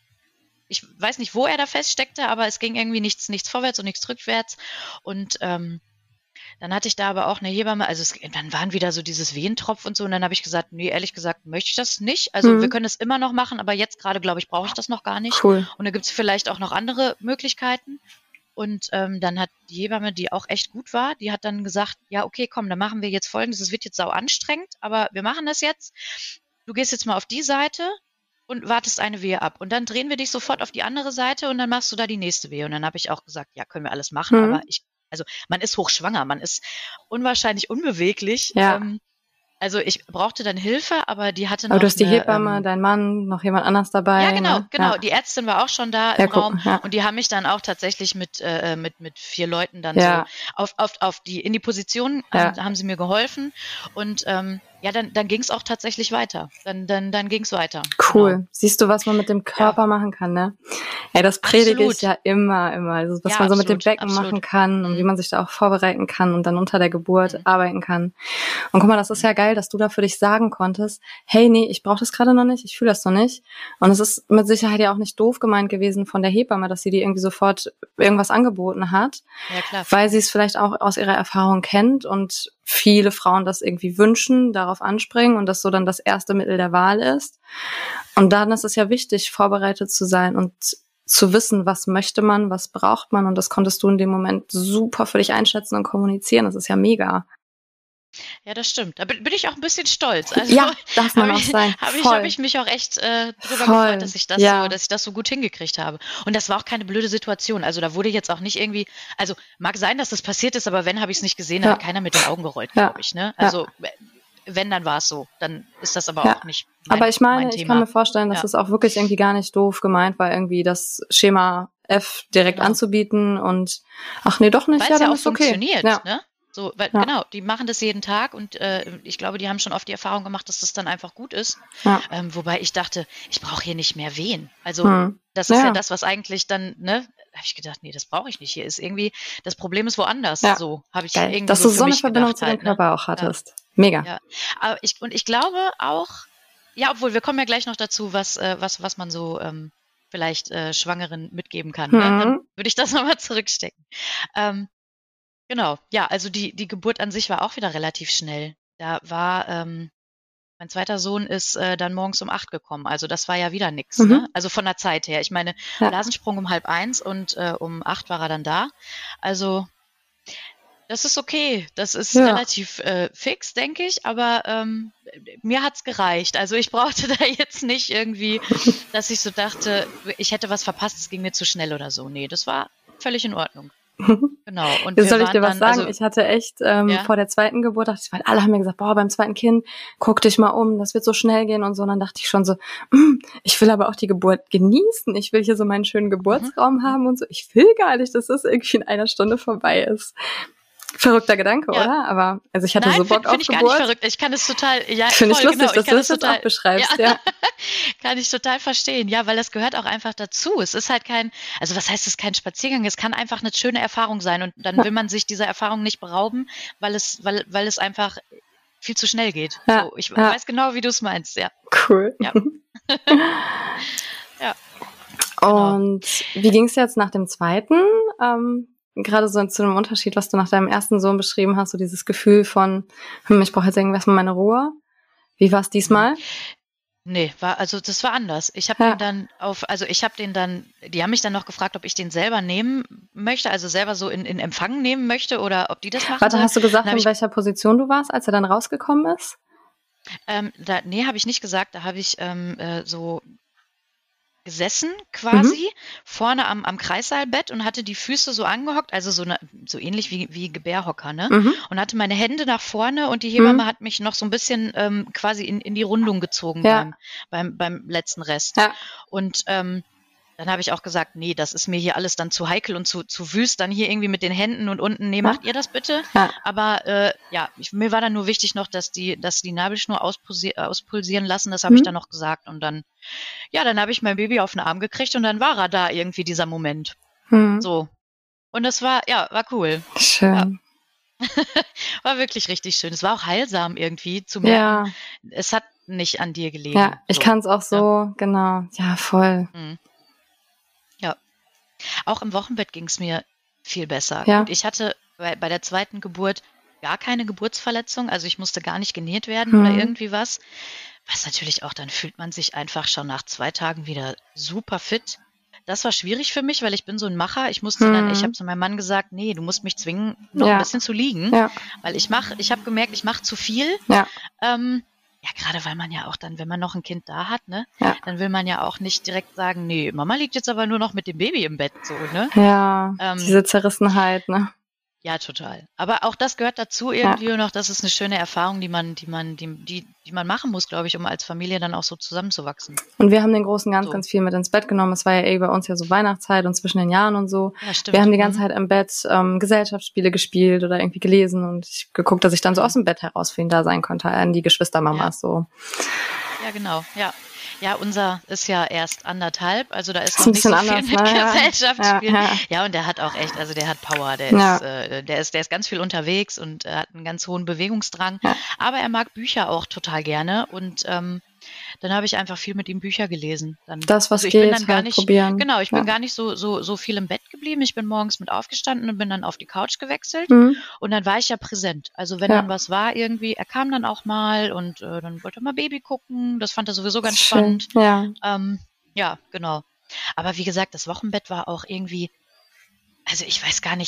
ich weiß nicht, wo er da feststeckte, aber es ging irgendwie nichts, nichts vorwärts und nichts rückwärts. Und ähm, dann hatte ich da aber auch eine Hebamme, also es, dann waren wieder so dieses Wehentropf und so. Und dann habe ich gesagt, nee, ehrlich gesagt, möchte ich das nicht. Also Mhm. wir können es immer noch machen, aber jetzt gerade, glaube ich, brauche ich das noch gar nicht. Cool. Und da gibt es vielleicht auch noch andere Möglichkeiten. Und ähm, dann hat die Hebamme, die auch echt gut war, die hat dann gesagt, ja, okay, komm, dann machen wir jetzt Folgendes. Es wird jetzt sau anstrengend, aber wir machen das jetzt. Du gehst jetzt mal auf die Seite und wartest eine Wehe ab. Und dann drehen wir dich sofort auf die andere Seite und dann machst du da die nächste Wehe. Und dann habe ich auch gesagt, ja, können wir alles machen, Mhm. aber ich, also man ist hochschwanger, man ist unwahrscheinlich unbeweglich. Ja. Ähm, also ich brauchte dann Hilfe, aber die hatte noch Aber du hast die eine, Hebamme, ähm, dein Mann, noch jemand anders dabei. ja, genau, ne? genau. Ja. Die Ärztin war auch schon da Ja, im guck, Raum ja. und die haben mich dann auch tatsächlich mit, äh, mit, mit vier Leuten dann Ja. so auf, auf, auf die, in die Position Ja. haben, haben sie mir geholfen und ähm, ja, dann, dann ging es auch tatsächlich weiter. Dann, dann, dann ging es weiter. Cool. Genau. Siehst du, was man mit dem Körper machen kann, ne? Ey, das predige ich Absolut. ja immer, immer. Also, was Ja, man so mit dem absolut, Becken absolut. machen kann und Mhm. wie man sich da auch vorbereiten kann und dann unter der Geburt Mhm. arbeiten kann. Und guck mal, das ist ja geil, dass du da für dich sagen konntest, hey, nee, ich brauche das gerade noch nicht, ich fühle das noch nicht. Und es ist mit Sicherheit ja auch nicht doof gemeint gewesen von der Hebamme, dass sie dir irgendwie sofort irgendwas angeboten hat, Ja, klar. weil sie es vielleicht auch aus ihrer Erfahrung kennt und viele Frauen das irgendwie wünschen, darauf anspringen und das so dann das erste Mittel der Wahl ist. Und dann ist es ja wichtig, vorbereitet zu sein und zu wissen, was möchte man, was braucht man. Und das konntest du in dem Moment super für dich einschätzen und kommunizieren. Das ist ja mega. Ja, das stimmt. Da bin, bin ich auch ein bisschen stolz. Also Ja, darf man habe auch ich, sein. hab ich, Voll. hab ich mich auch echt äh, drüber Voll. gefreut, dass ich das Ja. so, dass ich das so gut hingekriegt habe. Und das war auch keine blöde Situation. Also da wurde jetzt auch nicht irgendwie, also mag sein, dass das passiert ist, aber wenn, habe ich es nicht gesehen, da Ja. hat keiner mit den Augen gerollt, Ja. glaube ich. Ne? Also wenn, dann war es so. Dann ist das aber Ja. auch nicht mein, Aber ich meine, mein ich Thema. kann mir vorstellen, dass Ja. es auch wirklich irgendwie gar nicht doof gemeint war, irgendwie das Schema F direkt Genau. anzubieten und ach nee, doch nicht, Weil ja, es ja dann auch ist okay. funktioniert, Ja. ne? So, weil, Ja. genau, die machen das jeden Tag und äh, ich glaube, die haben schon oft die Erfahrung gemacht, dass das dann einfach gut ist. Ja. Ähm, wobei ich dachte, ich brauche hier nicht mehr Wehen. Also Hm. das ist ja. Ja. das, was eigentlich dann, ne? Da habe ich gedacht, nee, das brauche ich nicht. Hier ist irgendwie, das Problem ist woanders. Ja. So habe ich Geil, irgendwie dass so du für so eine mich Verbindung gedacht zu deinem halt, ne? Körper auch hattest. Mega. Ja. Aber ich, und ich glaube auch, ja, obwohl wir kommen ja gleich noch dazu, was, äh, was, was man so ähm, vielleicht äh, Schwangeren mitgeben kann. Ne? Dann Mhm. würde ich das nochmal zurückstecken. Ähm, Genau, ja, also die, die Geburt an sich war auch wieder relativ schnell. Da war, ähm, mein zweiter Sohn ist äh, dann morgens um acht gekommen. Also das war ja wieder nix, Mhm. ne? Also von der Zeit her. Ich meine, Ja. Blasensprung um halb eins und äh, um acht war er dann da. Also das ist okay. Das ist Ja. relativ äh, fix, denke ich. Aber ähm, mir hat's gereicht. Also ich brauchte da jetzt nicht irgendwie, dass ich so dachte, ich hätte was verpasst, es ging mir zu schnell oder so. Nee, das war völlig in Ordnung. Genau. Und Jetzt wir soll ich waren dir was dann, sagen? also Ich hatte echt ähm, ja. vor der zweiten Geburt, dachte ich, weil alle haben mir gesagt, boah, beim zweiten Kind, guck dich mal um, das wird so schnell gehen und so. Und dann dachte ich schon so, mm, ich will aber auch die Geburt genießen. Ich will hier so meinen schönen Geburtsraum Mhm. haben und so. Ich will gar nicht, dass das irgendwie in einer Stunde vorbei ist. Verrückter Gedanke, Ja. oder? Aber also ich hatte Nein, so Bock finde auf find ich gar Geburt. nicht verrückt. Ich kann es total, ja, Finde ich voll, lustig, genau. dass Ich kann du es das jetzt total, auch beschreibst, ja, ja. kann ich total verstehen. Ja, weil das gehört auch einfach dazu. Es ist halt kein, also was heißt es kein Spaziergang? Es kann einfach eine schöne Erfahrung sein und dann Ja. will man sich dieser Erfahrung nicht berauben, weil es, weil, weil es einfach viel zu schnell geht. Ja, So, ich ja. weiß genau, wie du es meinst, ja. Cool. Ja. Ja. Genau. Und wie ging es jetzt nach dem zweiten? Ähm, gerade so zu dem Unterschied, was du nach deinem ersten Sohn beschrieben hast, so dieses Gefühl von, hm, ich brauche jetzt irgendwas mal meine Ruhe. Wie war es diesmal? Nee, war, also das war anders. Ich habe Ja. den dann auf, also ich habe den dann, die haben mich dann noch gefragt, ob ich den selber nehmen möchte, also selber so in, in Empfang nehmen möchte oder ob die das machen Warte, sollen. hast du gesagt, Dann hab in ich, welcher Position du warst, als er dann rausgekommen ist? ähm, da, nee, habe ich nicht gesagt, da habe ich ähm, äh, so gesessen quasi Mhm. vorne am, am Kreissaalbett und hatte die Füße so angehockt, also so, ne, so ähnlich wie, wie Gebärhocker, ne? Mhm. Und hatte meine Hände nach vorne und die Hebamme Mhm. hat mich noch so ein bisschen ähm, quasi in, in die Rundung gezogen Ja. beim, beim, beim letzten Rest. Ja. Und ähm, dann habe ich auch gesagt, nee, das ist mir hier alles dann zu heikel und zu, zu wüst, dann hier irgendwie mit den Händen und unten, nee, macht ihr das bitte? Ja. Aber äh, ja, ich, mir war dann nur wichtig noch, dass die, dass die Nabelschnur auspulsi- auspulsieren lassen, das habe Mhm. ich dann noch gesagt. Und dann, ja, dann habe ich mein Baby auf den Arm gekriegt und dann war er da irgendwie, dieser Moment. Mhm. So. Und das war, ja, war cool. Schön. War wirklich richtig schön. Es war auch heilsam irgendwie zu merken, Ja, es hat nicht an dir gelegen. ja, ich so. kann es auch so, genau. Ja, voll. Mhm. Ja. Auch im Wochenbett ging es mir viel besser. Ja. Gut, ich hatte bei, bei der zweiten Geburt gar keine Geburtsverletzung, also ich musste gar nicht genäht werden Mhm. oder irgendwie was. Was natürlich auch, dann fühlt man sich einfach schon nach zwei Tagen wieder super fit. Das war schwierig für mich, weil ich bin so ein Macher. Ich musste dann, ich Mhm. habe zu meinem Mann gesagt, nee, du musst mich zwingen, noch Ja. ein bisschen zu liegen, Ja, weil ich mache, ich habe gemerkt, ich mache zu viel. ja, Ähm, ja, gerade weil man ja auch dann, wenn man noch ein Kind da hat, ne, ja. dann will man ja auch nicht direkt sagen, nee, Mama liegt jetzt aber nur noch mit dem Baby im Bett, so, ne? Ja, Ähm, diese Zerrissenheit, ne? Ja, total. Aber auch das gehört dazu irgendwie noch. Das ist eine schöne Erfahrung, die man, die man, die, die, die man machen muss, glaube ich, um als Familie dann auch so zusammenzuwachsen. Und wir haben den Großen ganz, So. ganz viel mit ins Bett genommen. Es war ja eh bei uns ja so Weihnachtszeit und zwischen den Jahren und so. Ja, stimmt. Wir haben die ganze Mhm. Zeit im Bett ähm, Gesellschaftsspiele gespielt oder irgendwie gelesen und ich geguckt, dass ich dann so aus dem Bett heraus für ihn da sein konnte, an die Geschwistermamas so. Ja, genau. Ja. Ja, unser ist ja erst anderthalb, also da ist Ist noch ein nicht so bisschen viel anders, mit ne? Ja. Gesellschaftsspielen. Ja, Ja, ja. und der hat auch echt, also der hat Power, der Ja. ist, äh, der ist, der ist ganz viel unterwegs und äh, hat einen ganz hohen Bewegungsdrang. Ja. Aber er mag Bücher auch total gerne und ähm, dann habe ich einfach viel mit ihm Bücher gelesen. Dann, Das, was also ich geht, bin dann gar halt nicht, probieren. genau, ich Ja. bin gar nicht so, so, so viel im Bett geblieben. Ich bin morgens mit aufgestanden und bin dann auf die Couch gewechselt. Mhm. Und dann war ich ja präsent. Also wenn Ja. dann was war irgendwie, er kam dann auch mal und äh, dann wollte er mal Baby gucken. Das fand er sowieso ganz Schön. spannend. Ja. Ähm, ja, genau. Aber wie gesagt, das Wochenbett war auch irgendwie, also ich weiß gar nicht,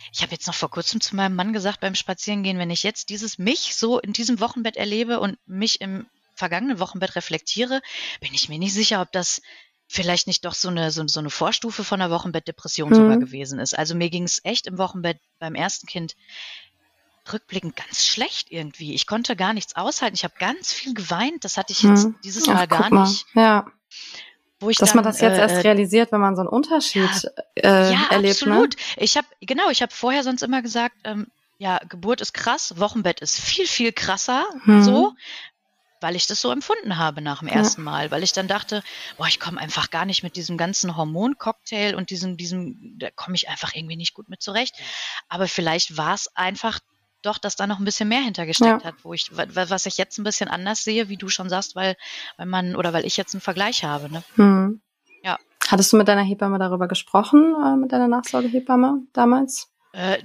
ich habe jetzt noch vor kurzem zu meinem Mann gesagt beim Spazierengehen, wenn ich jetzt dieses mich so in diesem Wochenbett erlebe und mich im vergangenen Wochenbett reflektiere, bin ich mir nicht sicher, ob das vielleicht nicht doch so eine, so, so eine Vorstufe von einer Wochenbettdepression mhm. sogar gewesen ist. Also mir ging es echt im Wochenbett beim ersten Kind rückblickend ganz schlecht irgendwie. Ich konnte gar nichts aushalten. Ich habe ganz viel geweint. Das hatte ich jetzt mhm. dieses Mal Ach, gar mal. nicht. Ja. Wo ich Dass dann, man das jetzt äh, erst realisiert, wenn man so einen Unterschied ja, äh, ja, erlebt. absolut. Ne? Ich habe genau, ich habe vorher sonst immer gesagt, ähm, ja, Geburt ist krass, Wochenbett ist viel, viel krasser, mhm. so, weil ich das so empfunden habe nach dem ersten ja. Mal, weil ich dann dachte, boah, ich komme einfach gar nicht mit diesem ganzen Hormoncocktail und diesem, diesem, da komme ich einfach irgendwie nicht gut mit zurecht. Aber vielleicht war es einfach doch, dass da noch ein bisschen mehr hintergesteckt ja. hat, wo ich, was ich jetzt ein bisschen anders sehe, wie du schon sagst, weil, weil man, oder weil ich jetzt einen Vergleich habe, ne? Mhm. Ja. Hattest du mit deiner Hebamme darüber gesprochen, äh, mit deiner Nachsorgehebamme damals? Äh,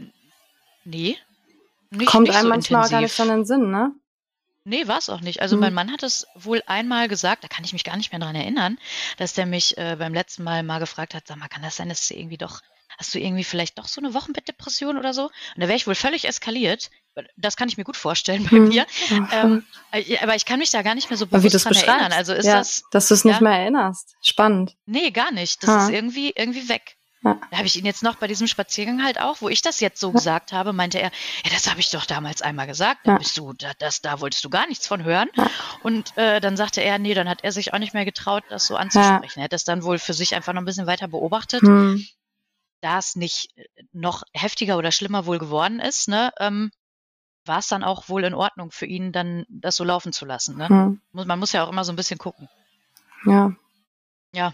nee. Nicht, Kommt nicht einem so manchmal intensiv. auch gar nicht so in den Sinn, ne? Nee, war es auch nicht. Also Hm. mein Mann hat es wohl einmal gesagt, da kann ich mich gar nicht mehr dran erinnern, dass der mich äh, beim letzten Mal mal gefragt hat, sag mal, kann das sein, dass du irgendwie doch, hast du irgendwie vielleicht doch so eine Wochenbettdepression oder so? Und da wäre ich wohl völlig eskaliert. Das kann ich mir gut vorstellen bei hm. mir. Oh, ähm, aber ich kann mich da gar nicht mehr so Aber wie bewusst du dran erinnern. Also ist ja, das, dass du es ja, nicht mehr erinnerst. Spannend. Nee, gar nicht. Das ha. ist irgendwie, irgendwie weg. Ja. Da habe ich ihn jetzt noch bei diesem Spaziergang halt auch, wo ich das jetzt so ja. gesagt habe, meinte er, ja, das habe ich doch damals einmal gesagt, da ja. bist du, da, das, da wolltest du gar nichts von hören. Ja. Und äh, dann sagte er, nee, dann hat er sich auch nicht mehr getraut, das so anzusprechen. Ja. Er hat das dann wohl für sich einfach noch ein bisschen weiter beobachtet. Hm. Da es nicht noch heftiger oder schlimmer wohl geworden ist, ne, ähm, war es dann auch wohl in Ordnung für ihn, dann das so laufen zu lassen. Ne? Hm. Man muss ja auch immer so ein bisschen gucken. Ja. Ja.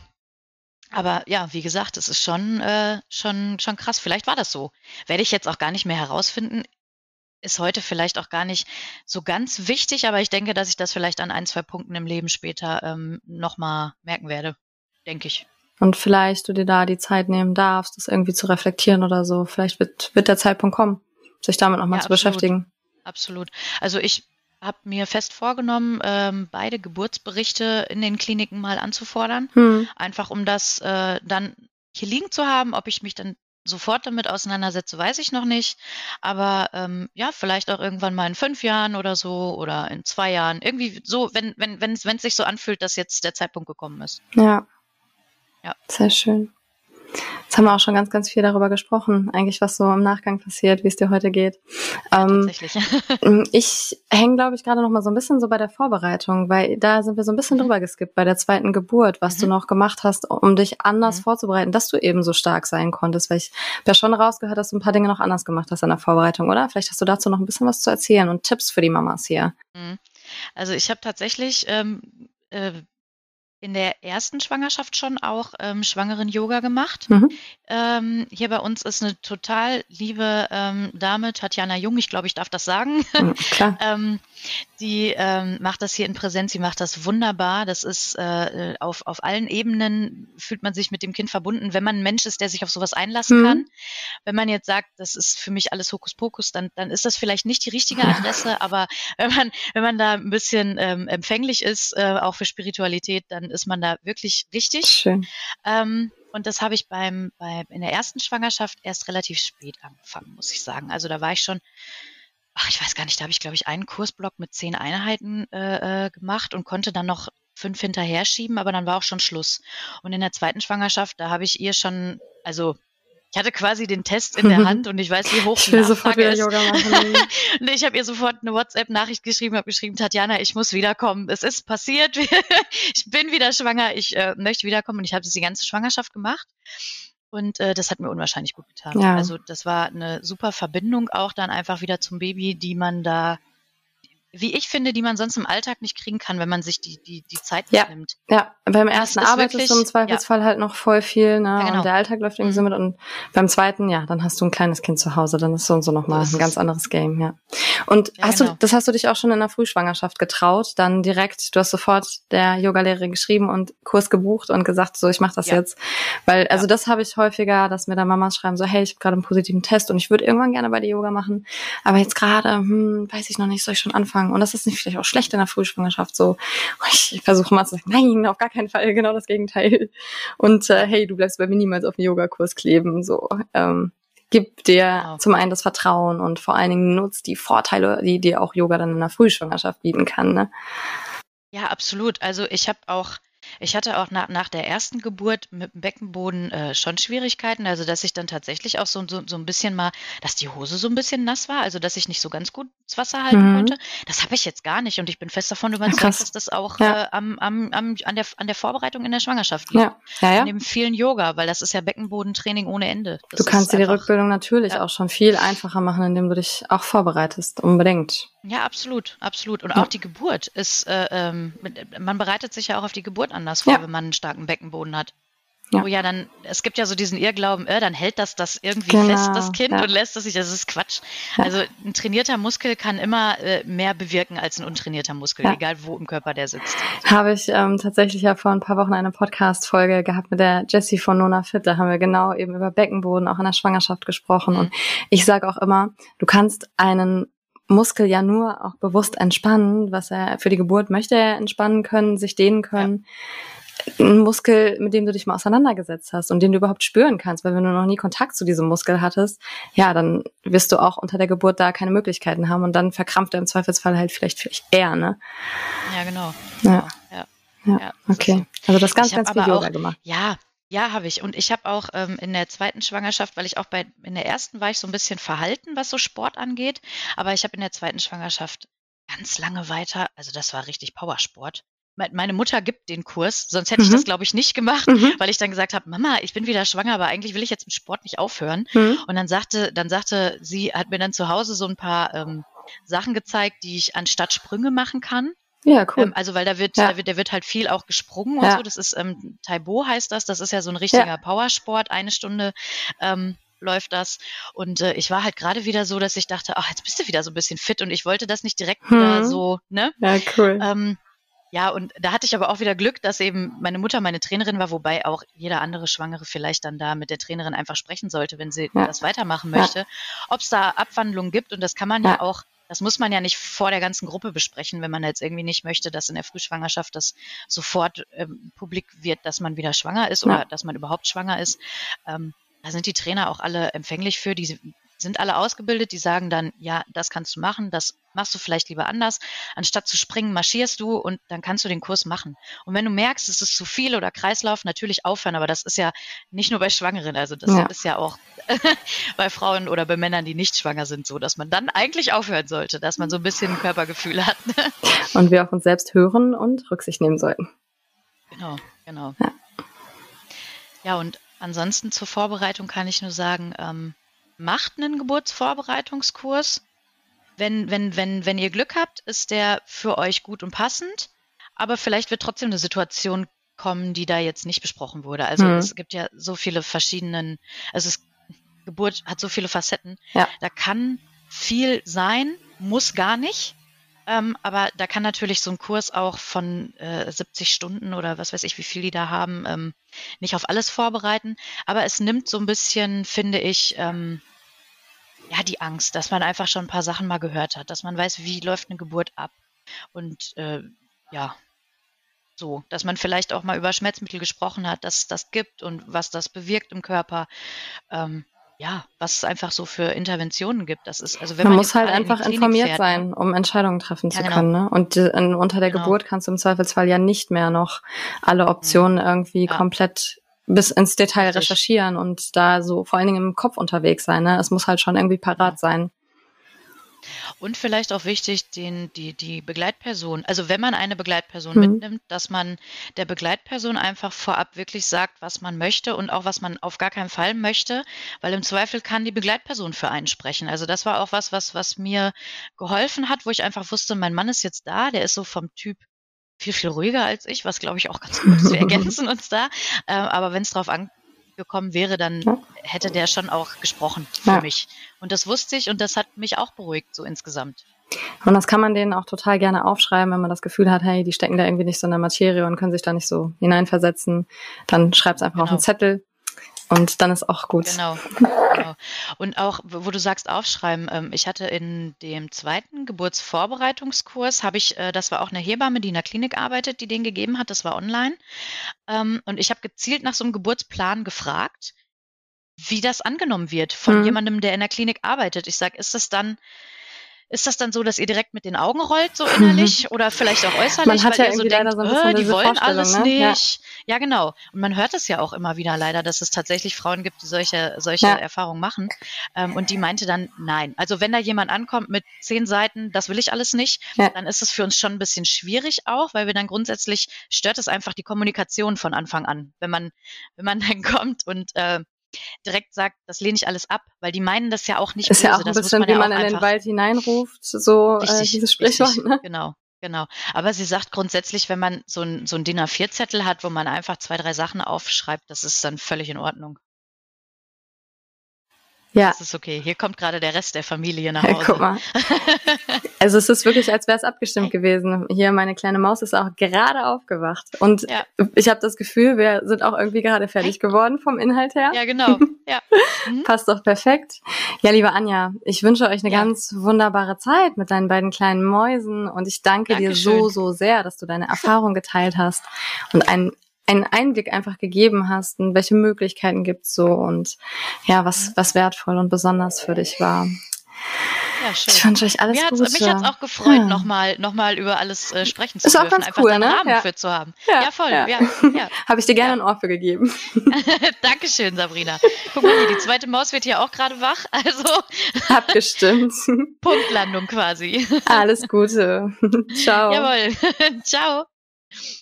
Aber ja, wie gesagt, es ist schon, äh, schon, schon krass. Vielleicht war das so. Werde ich jetzt auch gar nicht mehr herausfinden. Ist heute vielleicht auch gar nicht so ganz wichtig, aber ich denke, dass ich das vielleicht an ein, zwei Punkten im Leben später ähm, nochmal merken werde. Denke ich. Und vielleicht du dir da die Zeit nehmen darfst, das irgendwie zu reflektieren oder so. Vielleicht wird, wird der Zeitpunkt kommen, sich damit nochmal Ja, zu absolut. beschäftigen. Absolut. Also ich habe mir fest vorgenommen, ähm, beide Geburtsberichte in den Kliniken mal anzufordern. Hm. Einfach um das äh, dann hier liegen zu haben. Ob ich mich dann sofort damit auseinandersetze, weiß ich noch nicht. Aber ähm, ja, vielleicht auch irgendwann mal in fünf Jahren oder so oder in zwei Jahren. Irgendwie so, wenn wenn wenn es sich so anfühlt, dass jetzt der Zeitpunkt gekommen ist. Ja. Ja. Sehr schön. Jetzt haben wir auch schon ganz, ganz viel darüber gesprochen, eigentlich was so im Nachgang passiert, wie es dir heute geht. Ja, ähm, tatsächlich. Ich hänge, glaube ich, gerade noch mal so ein bisschen so bei der Vorbereitung, weil da sind wir so ein bisschen Mhm. drüber geskippt bei der zweiten Geburt, was Mhm. du noch gemacht hast, um dich anders Mhm. vorzubereiten, dass du eben so stark sein konntest, weil ich habe ja schon rausgehört, dass du ein paar Dinge noch anders gemacht hast in der Vorbereitung, oder? Vielleicht hast du dazu noch ein bisschen was zu erzählen und Tipps für die Mamas hier. Mhm. Also ich habe tatsächlich ähm, äh, in der ersten Schwangerschaft schon auch ähm, Schwangeren-Yoga gemacht. Mhm. Ähm, hier bei uns ist eine total liebe ähm, Dame, Tatjana Jung, ich glaube, ich darf das sagen. Mhm, klar. ähm, die ähm, macht das hier in Präsenz, sie macht das wunderbar. Das ist äh, auf, auf allen Ebenen, fühlt man sich mit dem Kind verbunden, wenn man ein Mensch ist, der sich auf sowas einlassen Mhm. kann. Wenn man jetzt sagt, das ist für mich alles Hokuspokus, dann, dann ist das vielleicht nicht die richtige Adresse, aber wenn man, wenn man da ein bisschen ähm, empfänglich ist, äh, auch für Spiritualität, dann ist man da wirklich richtig. Schön. Ähm, und das habe ich beim, bei, in der ersten Schwangerschaft erst relativ spät angefangen, muss ich sagen. Also da war ich schon, ach, ich weiß gar nicht, da habe ich, glaube ich, einen Kursblock mit zehn Einheiten äh, äh, gemacht und konnte dann noch fünf hinterher schieben, aber dann war auch schon Schluss. Und in der zweiten Schwangerschaft, da habe ich ihr schon, also ich hatte quasi den Test in der Hand und ich weiß, wie hoch Ich die will sofort Nachfrage wieder ist. Yoga machen. Und ich habe ihr sofort eine WhatsApp-Nachricht geschrieben, habe geschrieben, Tatjana, ich muss wiederkommen. Es ist passiert, ich bin wieder schwanger, ich äh, möchte wiederkommen. Und ich habe das die ganze Schwangerschaft gemacht. Und äh, das hat mir unwahrscheinlich gut getan. Ja. Also das war eine super Verbindung auch dann einfach wieder zum Baby, die man da, wie ich finde, die man sonst im Alltag nicht kriegen kann, wenn man sich die, die, die Zeit Ja. nicht nimmt. Ja, beim Das ersten ist arbeitest wirklich- du im Zweifelsfall halt noch voll viel, ne? Ja, genau. Und der Alltag läuft irgendwie so Mhm. mit. Und beim zweiten, ja, dann hast du ein kleines Kind zu Hause, dann ist so und so nochmal So ist ein ganz es. anderes Game, ja. Und Ja, hast genau. du, das hast du dich auch schon in der Frühschwangerschaft getraut, dann direkt, du hast sofort der Yogalehrerin geschrieben und Kurs gebucht und gesagt, so, ich mache das Ja. jetzt. Weil, also Ja. das habe ich häufiger, dass mir da Mamas schreiben, so, hey, ich habe gerade einen positiven Test und ich würde irgendwann gerne bei dir Yoga machen, aber jetzt gerade, hm, weiß ich noch nicht, soll ich schon anfangen? Und das ist nicht vielleicht auch schlecht in der Frühschwangerschaft, so, ich versuche mal zu sagen, nein, auf gar keinen Fall, genau das Gegenteil. Und äh, hey, du bleibst bei mir niemals auf dem Yogakurs kleben, so. Ähm, gibt dir Genau. zum einen das Vertrauen und vor allen Dingen nutzt die Vorteile, die dir auch Yoga dann in der Frühschwangerschaft bieten kann. Ne? Ja, absolut. Also ich habe auch, ich hatte auch nach, nach der ersten Geburt mit dem Beckenboden äh, schon Schwierigkeiten, also dass ich dann tatsächlich auch so, so, so ein bisschen mal, dass die Hose so ein bisschen nass war, also dass ich nicht so ganz gut das Wasser halten Mhm. konnte. Das habe ich jetzt gar nicht und ich bin fest davon überzeugt, krass. dass das auch Ja. äh, am, am, am, an, der, an der Vorbereitung in der Schwangerschaft liegt. Ja, ja, ja. An dem vielen Yoga, weil das ist ja Beckenbodentraining ohne Ende. Das Du kannst ist dir die einfach, Rückbildung natürlich ja. auch schon viel einfacher machen, indem du dich auch vorbereitest, unbedingt. Ja, absolut, absolut. Und Ja. auch die Geburt ist, äh, ähm, mit- man bereitet sich ja auch auf die Geburt anders vor, Ja. wenn man einen starken Beckenboden hat. Ja. Wo ja dann, es gibt ja so diesen Irrglauben, äh, dann hält das das irgendwie Genau, fest, das Kind, ja. und lässt es sich, das ist Quatsch. Ja. Also ein trainierter Muskel kann immer äh, mehr bewirken als ein untrainierter Muskel, Ja. egal wo im Körper der sitzt. Habe ich ähm, tatsächlich ja vor ein paar Wochen eine Podcast-Folge gehabt mit der Jessie von Nona Fit. Da haben wir genau eben über Beckenboden auch in der Schwangerschaft gesprochen. Mhm. Und ich sage auch immer, du kannst einen Muskel ja nur auch bewusst entspannen, was er für die Geburt möchte er entspannen können, sich dehnen können. Ein Muskel, mit dem du dich mal auseinandergesetzt hast und den du überhaupt spüren kannst, weil wenn du noch nie Kontakt zu diesem Muskel hattest, ja, dann wirst du auch unter der Geburt da keine Möglichkeiten haben und dann verkrampft er im Zweifelsfall halt vielleicht vielleicht eher, ne? Ja, genau. Ja. Ja, Ja, ja, das ist okay. so. Also das ganz, Ich hab ganz viel aber Yoga auch- gemacht. Ja, ja, habe ich. Und ich habe auch ähm, in der zweiten Schwangerschaft, weil ich auch bei, in der ersten war ich so ein bisschen verhalten, was so Sport angeht, aber ich habe in der zweiten Schwangerschaft ganz lange weiter, also das war richtig Powersport. Me- Meine Mutter gibt den Kurs, sonst hätte ich Mhm. das, glaube ich, nicht gemacht, Mhm. weil ich dann gesagt habe, Mama, ich bin wieder schwanger, aber eigentlich will ich jetzt mit Sport nicht aufhören. Mhm. Und dann sagte, dann sagte sie, hat mir dann zu Hause so ein paar ähm, Sachen gezeigt, die ich anstatt Sprünge machen kann. Ja, cool. Ähm, also weil da wird, Ja. da wird, da wird halt viel auch gesprungen und Ja. so. Das ist ähm, Taibo heißt das. Das ist ja so ein richtiger Powersport. Eine Stunde ähm, läuft das. Und äh, ich war halt gerade wieder so, dass ich dachte, ach, jetzt bist du wieder so ein bisschen fit und ich wollte das nicht direkt Hm. wieder so, ne? Ja, cool. Ähm, ja, und da hatte ich aber auch wieder Glück, dass eben meine Mutter meine Trainerin war, wobei auch jeder andere Schwangere vielleicht dann da mit der Trainerin einfach sprechen sollte, wenn sie Ja. das weitermachen Ja. möchte. Ob es da Abwandlungen gibt, und das kann man ja, Ja. auch, das muss man ja nicht vor der ganzen Gruppe besprechen, wenn man jetzt irgendwie nicht möchte, dass in der Frühschwangerschaft das sofort ähm, publik wird, dass man wieder schwanger ist oder Ja. dass man überhaupt schwanger ist. Ähm, da sind die Trainer auch alle empfänglich für, die sind alle ausgebildet, die sagen dann, ja, das kannst du machen, das machst du vielleicht lieber anders. Anstatt zu springen, marschierst du und dann kannst du den Kurs machen. Und wenn du merkst, es ist zu viel oder Kreislauf, natürlich aufhören, aber das ist ja nicht nur bei Schwangeren, also das Ja. ist ja auch bei Frauen oder bei Männern, die nicht schwanger sind, so, dass man dann eigentlich aufhören sollte, dass man so ein bisschen Körpergefühl hat. Und wir auf uns selbst hören und Rücksicht nehmen sollten. Genau, genau. Ja. Ja, und ansonsten zur Vorbereitung kann ich nur sagen, ähm, macht einen Geburtsvorbereitungskurs. Wenn, wenn, wenn, wenn ihr Glück habt, ist der für euch gut und passend, aber vielleicht wird trotzdem eine Situation kommen, die da jetzt nicht besprochen wurde. Also Mhm. es gibt ja so viele verschiedenen, also es, Geburt hat so viele Facetten. Ja. Da kann viel sein, muss gar nicht. Ähm, aber da kann natürlich so ein Kurs auch von äh, siebzig Stunden oder was weiß ich, wie viel die da haben, ähm, nicht auf alles vorbereiten. Aber es nimmt so ein bisschen, finde ich, ähm, ja, die Angst, dass man einfach schon ein paar Sachen mal gehört hat, dass man weiß, wie läuft eine Geburt ab. Und äh, ja, so, dass man vielleicht auch mal über Schmerzmittel gesprochen hat, dass es das gibt und was das bewirkt im Körper. Ähm, ja, was es einfach so für Interventionen gibt. Das ist, also wenn Man man muss jetzt halt gerade in die einfach Klinik informiert fährt, sein, um Entscheidungen treffen Ja, zu genau. können. Ne? Und äh, in, unter der Genau. Geburt kannst du im Zweifelsfall ja nicht mehr noch alle Optionen irgendwie Ja. komplett bis ins Detail Richtig. recherchieren und da so vor allen Dingen im Kopf unterwegs sein. Ne? Es muss halt schon irgendwie parat Genau. sein. Und vielleicht auch wichtig, den, die, die Begleitperson, also wenn man eine Begleitperson Mhm. mitnimmt, dass man der Begleitperson einfach vorab wirklich sagt, was man möchte und auch was man auf gar keinen Fall möchte, weil im Zweifel kann die Begleitperson für einen sprechen. Also das war auch was, was, was mir geholfen hat, wo ich einfach wusste, mein Mann ist jetzt da, der ist so vom Typ viel, viel ruhiger als ich, was glaube ich auch ganz gut ist. Wir ergänzen uns da. Äh, aber wenn es drauf angekommen wäre, dann Ja. hätte der schon auch gesprochen für Ja. mich. Und das wusste ich und das hat mich auch beruhigt, so insgesamt. Und das kann man denen auch total gerne aufschreiben, wenn man das Gefühl hat, hey, die stecken da irgendwie nicht so in der Materie und können sich da nicht so hineinversetzen. Dann schreib's einfach auf Genau. einen Zettel und dann ist auch gut. Genau, genau. Und auch, wo du sagst, aufschreiben, ähm, ich hatte in dem zweiten Geburtsvorbereitungskurs, habe ich, äh, das war auch eine Hebamme, die in der Klinik arbeitet, die den gegeben hat, das war online. Ähm, und ich habe gezielt nach so einem Geburtsplan gefragt, wie das angenommen wird von Mhm. jemandem, der in der Klinik arbeitet. Ich sage, ist das dann Ist das dann so, dass ihr direkt mit den Augen rollt, so innerlich oder vielleicht auch äußerlich, Man hat weil ja ihr so irgendwie leider denkt, so ein bisschen äh, die diese wollen Vorstellung, alles ne? Ja. nicht. Ja. genau. Und man hört es ja auch immer wieder leider, dass es tatsächlich Frauen gibt, die solche, solche Ja. Erfahrungen machen. Ähm, und die meinte dann, nein. Also wenn da jemand ankommt mit zehn Seiten, das will ich alles nicht, Ja. dann ist es für uns schon ein bisschen schwierig auch, weil wir dann grundsätzlich, stört es einfach die Kommunikation von Anfang an. Wenn man, wenn man dann kommt und äh, direkt sagt, das lehne ich alles ab, weil die meinen das ja auch nicht Ist böse. ja auch ein das muss bisschen, man wie ja man auch in den einfach Wald hineinruft, so äh, Richtig, dieses Sprichwort, richtig, ne? genau, genau. Aber sie sagt grundsätzlich, wenn man so ein, so ein D I N A vier Zettel hat, wo man einfach zwei, drei Sachen aufschreibt, das ist dann völlig in Ordnung. Ja, Das ist okay. Hier kommt gerade der Rest der Familie nach ja, Hause. guck mal. Also es ist wirklich, als wäre es abgestimmt gewesen. Hier, meine kleine Maus ist auch gerade aufgewacht. Und Ja. ich habe das Gefühl, wir sind auch irgendwie gerade fertig geworden vom Inhalt her. Ja, genau. Ja. Mhm. Passt doch perfekt. Ja, liebe Anja, ich wünsche euch eine Ja. ganz wunderbare Zeit mit deinen beiden kleinen Mäusen. Und ich danke dir Dankeschön. so, so sehr, dass du deine Erfahrung geteilt hast und einen einen Einblick einfach gegeben hast, und welche Möglichkeiten gibt's so und ja, was was wertvoll und besonders für dich war. Ja, schön. Ich wünsche euch alles Mir hat's, Gute. mich hat's auch gefreut, Ja. nochmal noch mal über alles äh, sprechen zu Ist auch dürfen. ganz Einfach cool, da einen ne? Rahmen Ja. für zu haben. Ja, Ja, voll. ja. Ja, ja. Habe ich dir gerne Ja. ein Ohr für gegeben. Dankeschön, Sabrina. Guck mal hier, die zweite Maus wird hier auch gerade wach. Also Abgestimmt. Punktlandung quasi. Alles Gute. Ciao. Jawohl. Ciao.